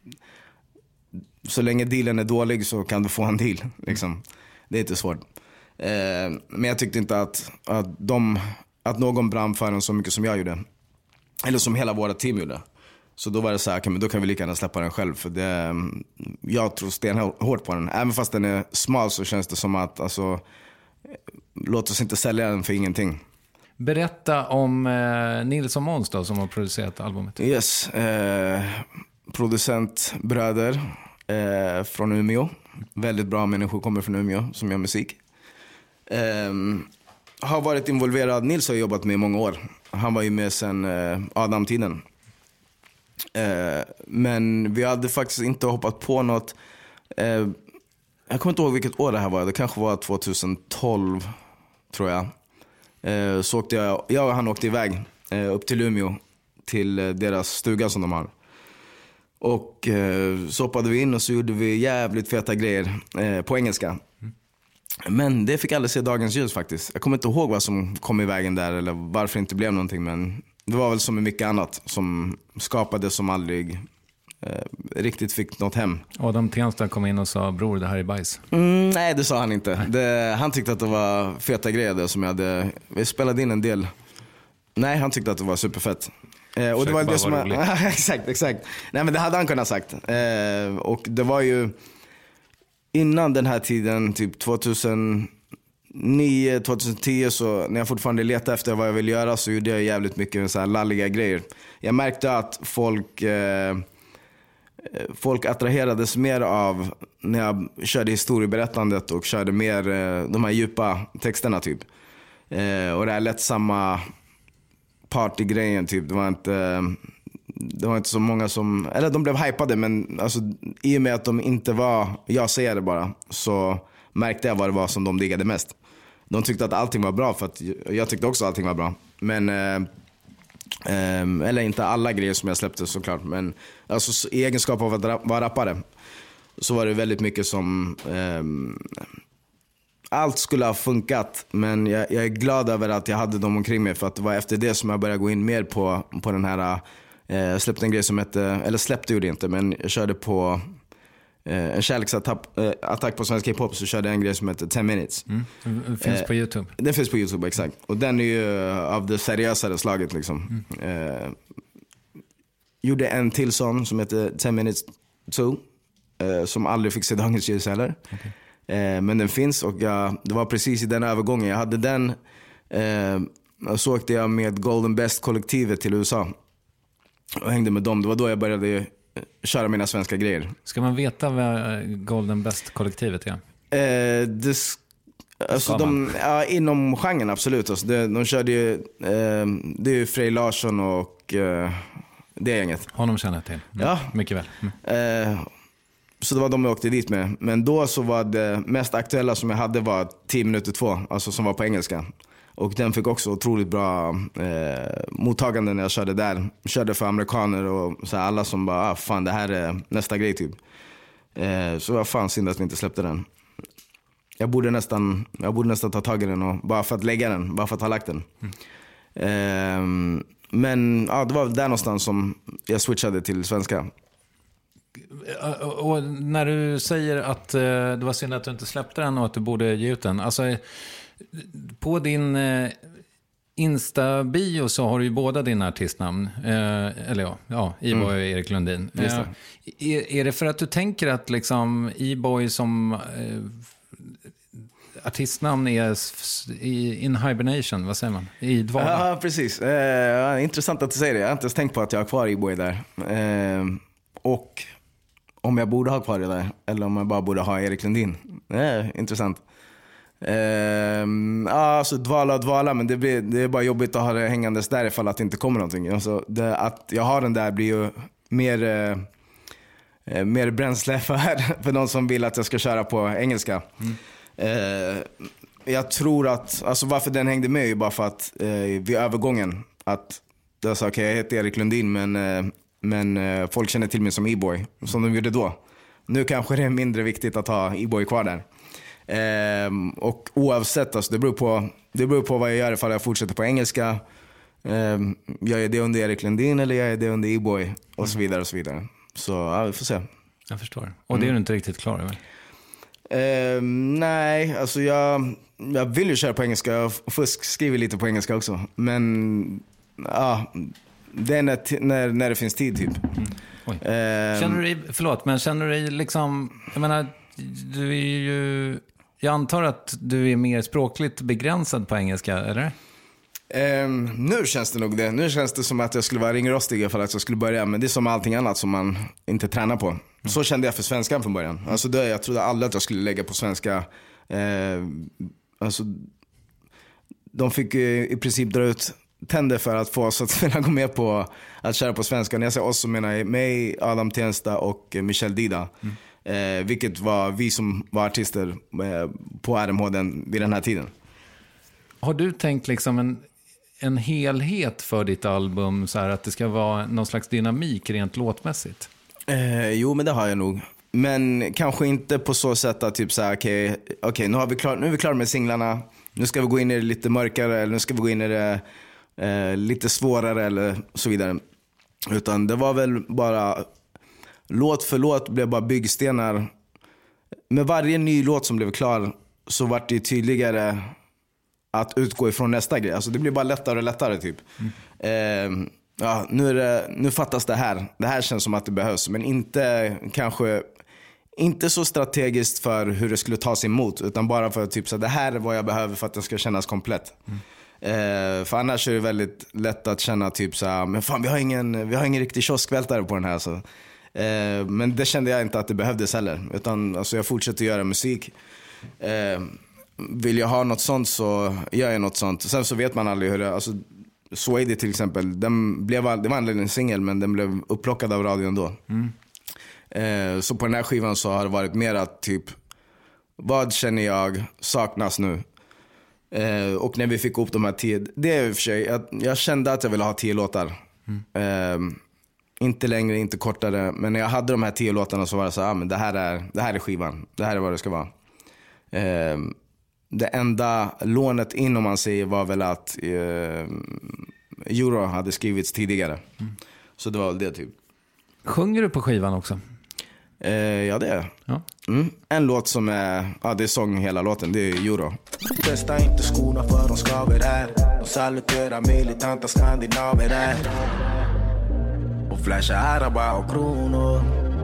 så länge dealen är dålig så kan du få en deal. Liksom. Det är inte svårt. Eh, men jag tyckte inte att, att, de, att någon brann för en så mycket som jag gjorde. Eller som hela våra team gjorde. Så då var det så här, okay, men då kan vi lika gärna släppa den själv. För det, jag tror stenhårt på den. Även fast den är smal så känns det som att, alltså, låt oss inte sälja den för ingenting. Berätta om eh, Nils och Måns då, som har producerat albumet. Yes, eh, producentbröder eh, från Umeå. Väldigt bra människor kommer från Umeå som gör musik. Eh, har varit involverad, Nils har jobbat med i många år. Han var ju med sedan eh, Adam-tiden. Eh, men vi hade faktiskt inte hoppat på något. eh, Jag kommer inte ihåg vilket år det här var. Det kanske var tjugohundratolv, tror jag. eh, Så åkte jag, jag och han åkte iväg eh, upp till Umeå, till eh, deras stuga som de har. Och eh, så hoppade vi in och så gjorde vi jävligt feta grejer eh, på engelska. mm. Men det fick aldrig se dagens ljus faktiskt. Jag kommer inte ihåg vad som kom i vägen där, eller varför det inte blev någonting. Men det var väl som med mycket annat som skapade som aldrig eh, riktigt fick något hem. Adam Tensta kom in och sa, bror, det här är bajs. Mm, nej, det sa han inte. Det, han tyckte att det var feta grejer som jag hade. Vi spelade in en del. Nej, han tyckte att det var superfett. Eh, och det var det som jag, exakt, exakt. Nej, men det hade han kunnat sagt. Eh, och det var ju innan den här tiden, typ tjugohundranio, nio tjugohundratio så när jag fortfarande letade efter vad jag ville göra så gjorde jag jävligt mycket så här lalliga grejer. Jag märkte att folk eh, folk attraherades mer av när jag körde historieberättandet och körde mer eh, de här djupa texterna typ. Eh, och det här lättsamma partygrejen typ, det var inte det var inte så många som, eller de blev hypade, men alltså, i och med att de inte var, jag säger det bara, så märkte jag vad det var som de diggade mest. De tyckte att allting var bra, för att jag tyckte också att allting var bra. Men eh, eh, eller inte alla grejer som jag släppte såklart, men alltså, i egenskap av att vara rappare så var det väldigt mycket som eh, allt skulle ha funkat, men jag, jag är glad över att jag hade dem omkring mig, för att det var efter det som jag började gå in mer på, på den här. Jag släppte en grej som hette, eller släppte ju det inte, men jag körde på eh, en kärleksattack eh, attack på svensk hiphop, så körde jag en grej som heter ten minutes. Mm. Den finns eh, på YouTube. Den finns på YouTube, exakt. Och den är ju av det seriösare slaget liksom. Mm. Eh, gjorde en till sån som heter ten minutes two, eh, som aldrig fick se dagens ljus heller. Okay. Eh, men den finns, och jag, det var precis i den övergången. Jag hade den, eh, och så åkte jag med Golden Best-kollektivet till U S A och hängde med dem. Det var då jag började köra mina svenska grejer. Ska man veta vad Golden Best-kollektivet är? Eh, det, alltså de, ja, inom genren absolut. Alltså det, de körde ju, eh, det är ju Frej Larsson och eh, det är inget. Honom känner jag till. Mm. Ja. Mycket väl. Mm. Eh, så det var de jag åkte dit med. Men då så var det mest aktuella som jag hade var tio minuter två, alltså som var på engelska. Och den fick också otroligt bra eh, mottagande när jag körde där. Jag körde för amerikaner och så här, alla som bara, ah, fan det här är nästa grej typ. Eh, så var fan synd att vi inte släppte den. Jag borde nästan, jag borde nästan ta tag i den, och, bara för att lägga den, bara för att ha lagt den. Mm. Eh, men ja, det var där någonstans som jag switchade till svenska. Och när du säger att det var synd att du inte släppte den och att du borde ge ut den, alltså på din eh, Insta-bio så har du ju båda dina artistnamn. Eh, eller ja, ja E-boy mm. och Erik Lundin. Eh, är, är det för att du tänker att liksom E-boy som eh, artistnamn är i, in hibernation, vad säger man? I dvala? Ja, precis. Eh, intressant att du säger det. Jag har inte ens tänkt på att jag har kvar E-boy där. Eh, och om jag borde ha kvar det där, eller om jag bara borde ha Erik Lundin. Eh, intressant. Uh, alltså dvala och dvala, men det, blir, det är bara jobbigt att ha det hängandes där ifall att det inte kommer någonting. Alltså, det, att jag har den där blir ju mer, uh, mer bränsle för, för de som vill att jag ska köra på engelska. Mm. Uh, jag tror att, alltså varför den hängde med är bara för att uh, vid övergången att jag sa okej, okay, jag heter Erik Lundin, men, uh, men uh, folk känner till mig som E-boy, som de gjorde då. Nu kanske det är mindre viktigt att ha E-boy kvar där. Um, och oavsett, alltså, det, beror på, det beror på vad jag gör, ifall jag fortsätter på engelska, um, jag är det under Erik Lundin eller jag är det under E-boy och så vidare och så vidare. Så ja, vi får se. Jag förstår. Och det är du inte riktigt klar över? Um, nej, alltså jag, jag vill ju köra på engelska. Jag fusk skriver lite på engelska också. Men ja, det är när, när, när det finns tid typ. Mm. Oj. Um, känner du dig, förlåt, men känner du dig liksom, jag menar, du är ju, jag antar att du är mer språkligt begränsad på engelska, eller? Um, nu känns det nog det. Nu känns det som att jag skulle vara ringrostig för att jag skulle börja. Men det är som allting annat som man inte tränar på. Mm. Så kände jag för svenskan från början. Alltså det, jag trodde aldrig att jag skulle lägga på svenska. Uh, alltså, de fick uh, i princip dra ut tänder för att få oss att kunna gå med på att köra på svenska. När jag säger oss så menar jag mig, Adam Tensta och Michel Dida. Mm. Eh, vilket var vi som var artister eh, på R M H den, vid den här tiden. Har du tänkt liksom en, en helhet för ditt album, så här att det ska vara någon slags dynamik rent låtmässigt? Eh, jo, men det har jag nog. Men kanske inte på så sätt att typ så här, okej, okay, okay, nu, har vi klar, nu är vi klara med singlarna. Nu ska vi gå in i det lite mörkare, eller nu ska vi gå in i det eh, lite svårare eller så vidare. Utan det var väl bara låt för låt blev bara byggstenar. Med varje ny låt som blev klar så var det tydligare att utgå ifrån nästa grej. Alltså det blir bara lättare och lättare typ. Mm. Eh, ja, nu, är det, nu fattas det här. Det här känns som att det behövs. Men inte kanske inte så strategiskt för hur det skulle tas emot, utan bara för typ så det här är vad jag behöver för att det ska kännas komplett. Mm. Eh, för annars är det väldigt lätt att känna typ så här, men fan vi har ingen, vi har ingen riktig kioskvältare på den här så. Eh, men det kände jag inte att det behövdes heller, utan alltså, jag fortsätter göra musik. Eh, vill jag ha något sånt så gör jag något sånt. Sen så vet man aldrig hur det, alltså Swady till exempel, den blev, det var en singel men den blev upplockad av radion då. Mm. Eh, så på den här skivan så har det varit mer att typ, vad känner jag saknas nu? Eh, och när vi fick upp de här tio, det är i och för sig, jag, jag kände att jag ville ha tio låtar. Mm. Eh, inte längre, inte kortare, men när jag hade de här tio låtarna så var det så ah, men det här är, det här är skivan, det här är vad det ska vara. Eh, det enda lånet in, om man säger, var väl att eh, Euro hade skrivits tidigare. Mm. Så det var väl det typ. Sjunger du på skivan också? Eh, ja, det är ja. Mm. En låt som är, ja, det är sång hela låten, det är Euro. Testa inte skorna för de skaver här. De saluterar militanta skandinaver här. Och flashar arabar och kronor.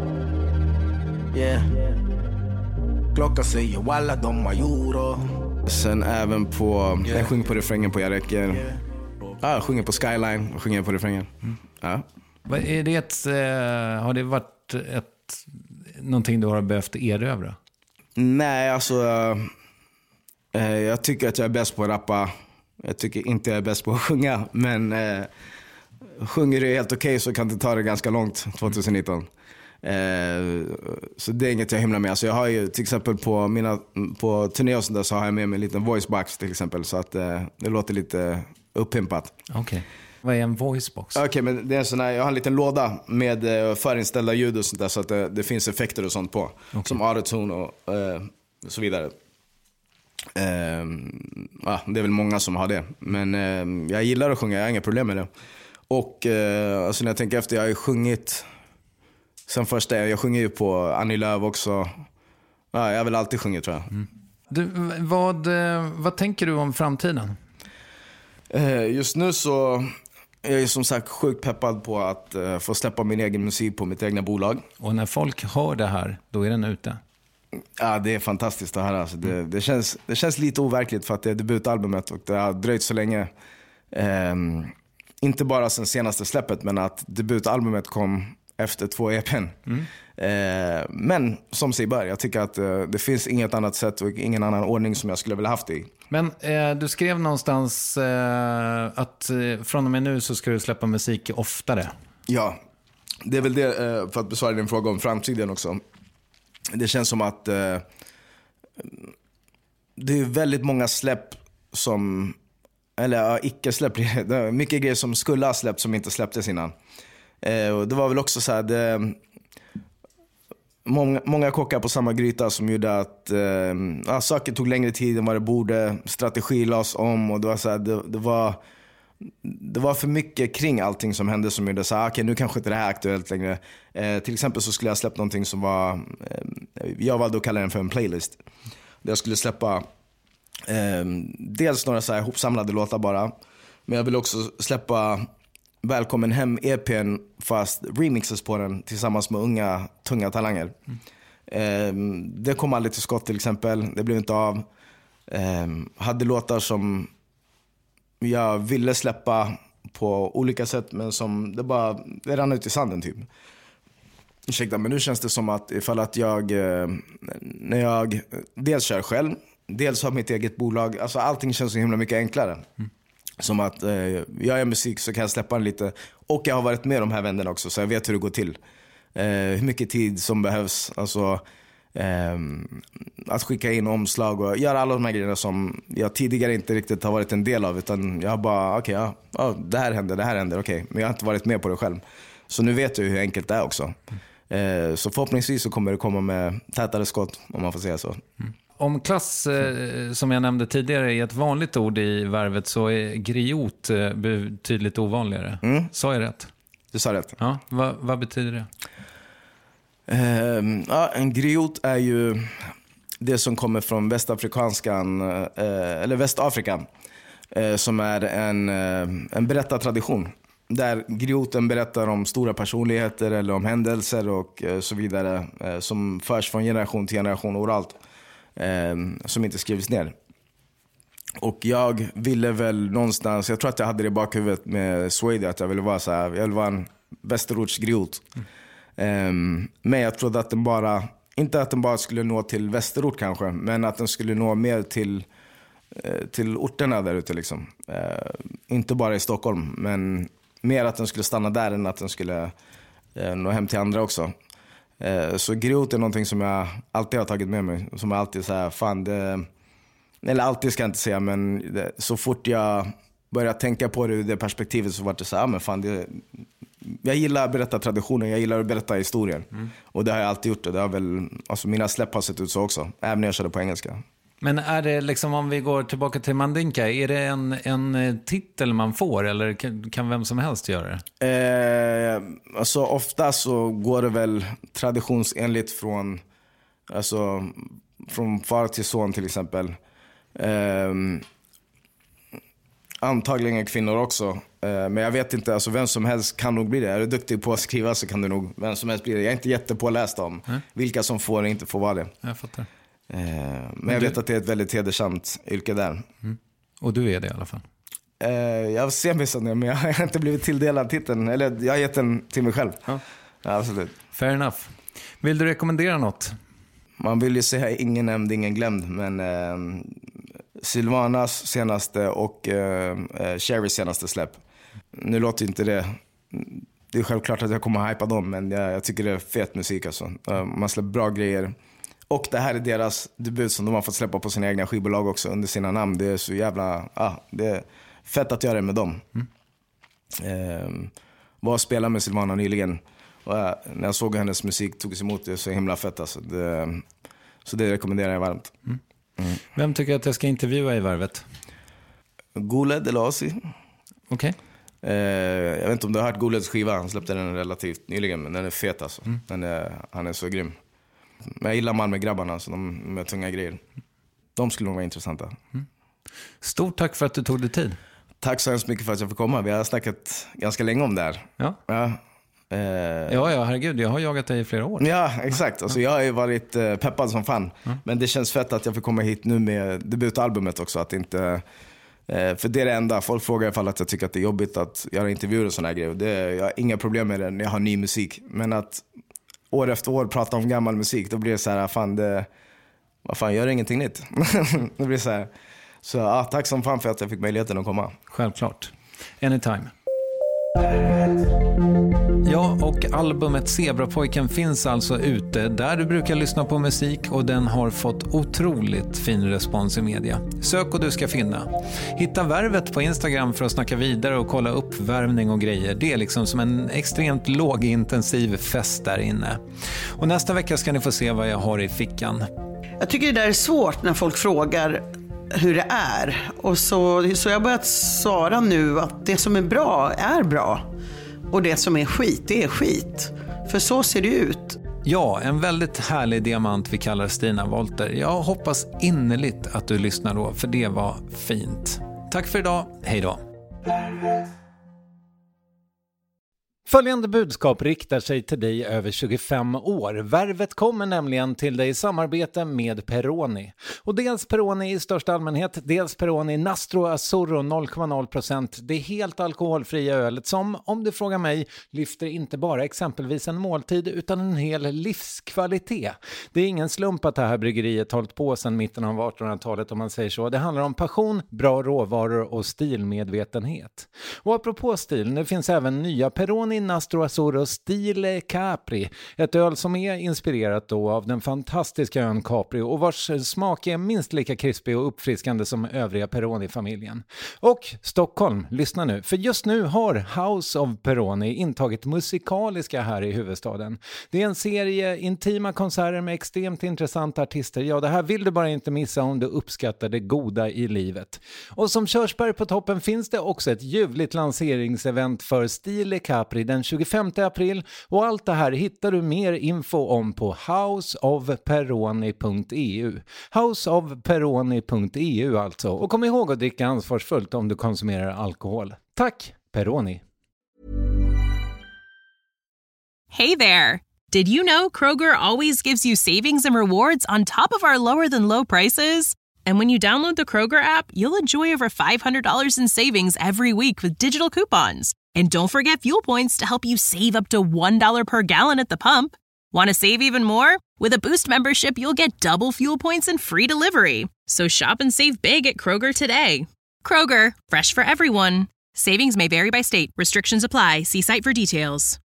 Yeah. Klockan säger walla de har euro. Sen även på, yeah. Jag sjunger på refrängen på Jag räcker. Yeah. Ja, jag sjunger på Skyline och sjunger på refrängen. Mm. Ja. Är det ett, eh, har det varit ett, någonting du har behövt erövra? Nej, alltså eh, jag tycker att jag är bäst på att rappa. Jag tycker inte jag är bäst på att sjunga. Men eh, sjunger det helt okej okay, så kan det ta det ganska långt tjugonitton. Eh, så det är inget jag himlar med. Alltså jag har ju till exempel på mina på turné och sånt där så har jag med mig en liten voicebox till exempel. Så att eh, det låter lite upphimpat. Okej. Okay. Vad är en voicebox? Okej, okay, men det är en sån här, jag har en liten låda med eh, förinställda ljud och sånt där, så att det, det finns effekter och sånt på. Okay. Som autotune och eh, så vidare. Eh, ja, det är väl många som har det. Men eh, jag gillar att sjunga, jag har inga problem med det. Och eh, alltså när jag tänker efter, jag har ju sjungit sen första, jag sjunger ju på Annie Lööf också. Ja, jag har väl alltid sjungit, tror jag. Mm. Du, vad, vad tänker du om framtiden? Eh, just nu så jag är som sagt sjukt peppad på att uh, få släppa min egen musik på mitt egna bolag. Och när folk hör det här, då är den ute? Ja, det är fantastiskt det här. Alltså. Det, det, känns, det känns lite overkligt för att det är debutalbumet och det har dröjt så länge. Um, inte bara sen senaste släppet, men att debutalbumet kom efter två E P:n. Mm. Uh, men som sig bör, jag tycker att uh, det finns inget annat sätt och ingen annan ordning som jag skulle vilja haft det i. Men eh, du skrev någonstans eh, att eh, från och med nu så ska du släppa musik oftare. Ja, det är väl det, eh, för att besvara din fråga om framtiden också. Det känns som att eh, det är väldigt många släpp som, eller ja, icke-släpp, det är mycket grejer som skulle ha släppt som inte släpptes innan. Eh, och det var väl också så här, det, Många, många kockar på samma gryta som gjorde att eh, ja, saker tog längre tid än vad det borde. Strategi lades om och det var, så här, det, det, var, det var för mycket kring allting som hände som gjorde så här, okej, nu kanske inte det här är aktuellt längre. Eh, till exempel så skulle jag släppa någonting som var, eh, jag valde att kalla den för en playlist. Där jag skulle släppa eh, dels några så här hopsamlade låtar bara. Men jag ville också släppa Välkommen hem E P:n fast remixes på den tillsammans med unga tunga talanger. Mm. Eh, det kom aldrig till skott till exempel. Det blev inte av. Eh, hade låtar som jag ville släppa på olika sätt, men som det bara det rann ut i sanden typ. Ursäkta, men nu känns det som att ifall att jag eh, när jag dels kör själv, dels har mitt eget bolag, alltså allting känns så himla mycket enklare. Mm. Som att eh, jag gör musik så kan jag släppa den lite. Och jag har varit med de här vännerna också, så jag vet hur det går till. Eh, hur mycket tid som behövs. Alltså eh, att skicka in omslag och göra alla de här grejerna som jag tidigare inte riktigt har varit en del av. Utan jag har bara, okej, okay, ja, ja, det här händer, det här händer, okej. Okay. Men jag har inte varit med på det själv. Så nu vet jag hur enkelt det är också. Eh, så förhoppningsvis så kommer det komma med tätare skott, om man får säga så. Mm. Om klass, eh, som jag nämnde tidigare, är ett vanligt ord i Värvet, så är griot eh, betydligt ovanligare. Mm. Sa jag rätt? Du sa rätt. Ja, vad, vad betyder det? Eh, ja, en griot är ju det som kommer från västafrikanskan, eh, eller Västafrika, eh, som är en, eh, en berättartradition. där grioten berättar om stora personligheter eller om händelser och eh, så vidare eh, som förs från generation till generation överallt, eh, som inte skrivs ner. Och jag ville väl någonstans, jag tror att jag hade det i bakhuvudet med Swede, att jag ville vara så här, jag ville vara en Västerortsgriot. Mm. Um, men jag trodde att den bara, inte att den bara skulle nå till Västerort kanske, men att den skulle nå mer till, uh, till orterna där ute liksom. Uh, inte bara i Stockholm, men mer att den skulle stanna där än att den skulle uh, nå hem till andra också. Uh, så griot är någonting som jag alltid har tagit med mig, som jag alltid så här, fan det... Eller alltid ska jag inte säga, men det, så fort jag började tänka på det ur det perspektivet så var det så här, ah, men fan det, jag gillar att berätta traditioner, jag gillar att berätta historien. Mm. Och det har jag alltid gjort. Det har väl, alltså mina släpp har sett ut så också, även när jag körde på engelska. Men är det liksom, om vi går tillbaka till Mandinka, är det en, en titel man får eller kan, kan vem som helst göra det? Eh, alltså ofta så går det väl traditionsenligt från, alltså, från far till son till exempel. Um, antagligen kvinnor också, uh, men jag vet inte, alltså vem som helst kan nog bli det. Är du duktig på att skriva så kan du nog vem som helst bli det. Jag är inte jättepåläst om mm. vilka som får och inte får vara det. Jag fattar. Uh, men, men jag du... vet att det är ett väldigt hedersamt yrke där. Mm. Och du är det i alla fall? Uh, jag ser mig som det, men jag har inte blivit tilldelad titeln. Eller jag har gett den till mig själv. Ja. Ja, absolut. Fair enough. Vill du rekommendera något? Man vill ju säga ingen nämnd, ingen glömd, men eh, Sylvanas senaste och eh, Cherrys senaste släpp. Nu låter inte det, det är självklart att jag kommer att hypa dem, men jag, jag tycker det är fet musik alltså. Man släpper bra grejer. Och det här är deras debut som de har fått släppa på sina egna skivbolag också under sina namn. Det är så jävla, ah, det är fett att göra det med dem. Mm. Eh, var och spela med Sylvana nyligen. Och jag, när jag såg hennes musik togs emot det så himla fett alltså. Det, så det rekommenderar jag varmt. Mm. Mm. Vem tycker att jag ska intervjua i Värvet? Goled eller Asi. Okej. Okay. Eh, jag vet inte om du har hört Goleds skiva. Han släppte den relativt nyligen, men den är fet alltså. Mm. Den är, han är så grym. Men jag gillar man med grabbarna, så de med tunga grejer. De skulle nog vara intressanta. Mm. Stort tack för att du tog dig tid. Tack så hemskt mycket för att jag fick komma. Vi har snackat ganska länge om det här. Ja. Ja. Eh, ja, ja, herregud, jag har jagat dig i flera år. Ja, exakt. Alltså, jag har ju varit eh, peppad som fan. Mm. Men det känns fett att jag får komma hit nu med debutalbumet också. Att inte, eh, för det är det enda. Folk frågar ifall att jag tycker att det är jobbigt att göra intervjuer och såna här grejer. Det, jag har inga problem med det när jag har ny musik. Men att år efter år prata om gammal musik, då blir det så här, fan det, vad fan, gör ingenting nytt. Det blir så här. Så ja, tack som fan för att jag fick möjligheten att komma. Självklart. Anytime. Ja, och albumet Zebrapojken finns alltså ute där du brukar lyssna på musik, och den har fått otroligt fin respons i media. Sök och du ska finna. Hitta Värvet på Instagram för att snacka vidare och kolla upp värvning och grejer. Det är liksom som en extremt lågintensiv fest där inne. Och nästa vecka ska ni få se vad jag har i fickan. Jag tycker det där är svårt när folk frågar hur det är. Och så, så jag har börjat svara nu att det som är bra är bra. Och det som är skit, det är skit. För så ser det ut. Ja, en väldigt härlig diamant vi kallar Stina Wolter. Jag hoppas innerligt att du lyssnar då, för det var fint. Tack för idag, hej då. Följande budskap riktar sig till dig över tjugofem år. Värvet kommer nämligen till dig i samarbete med Peroni. Och dels Peroni i största allmänhet, dels Peroni Nastro Azzurro noll komma noll procent. Det är helt alkoholfria ölet som, om du frågar mig, lyfter inte bara exempelvis en måltid utan en hel livskvalitet. Det är ingen slump att det här bryggeriet hållit på sedan mitten av artonhundratalet, om man säger så. Det handlar om passion, bra råvaror och stilmedvetenhet. Och apropå stil, nu finns även nya Peroni Nastro Azzurro Stile Capri, ett öl som är inspirerat då av den fantastiska ön Capri och vars smak är minst lika krispig och uppfriskande som övriga Peroni-familjen. Och Stockholm, lyssna nu, för just nu har House of Peroni intagit musikaliska här i huvudstaden. Det är en serie intima konserter med extremt intressanta artister. Ja, det här vill du bara inte missa om du uppskattar det goda i livet. Och som körsbär på toppen finns det också ett ljuvligt lanseringsevent för Stile Capri den tjugofemte april, och allt det här hittar du mer info om på house of peroni punkt e u. house of peroni punkt e u alltså. Och kom ihåg att dricka ansvarsfullt om du konsumerar alkohol. Tack, Peroni! Hey there! Did you know Kroger always gives you savings and rewards on top of our lower-than-low prices? And when you download the Kroger app, you'll enjoy over five hundred dollars in savings every week with digital coupons. And don't forget fuel points to help you save up to one dollar per gallon at the pump. Want to save even more? With a Boost membership, you'll get double fuel points and free delivery. So shop and save big at Kroger today. Kroger, fresh for everyone. Savings may vary by state. Restrictions apply. See site for details.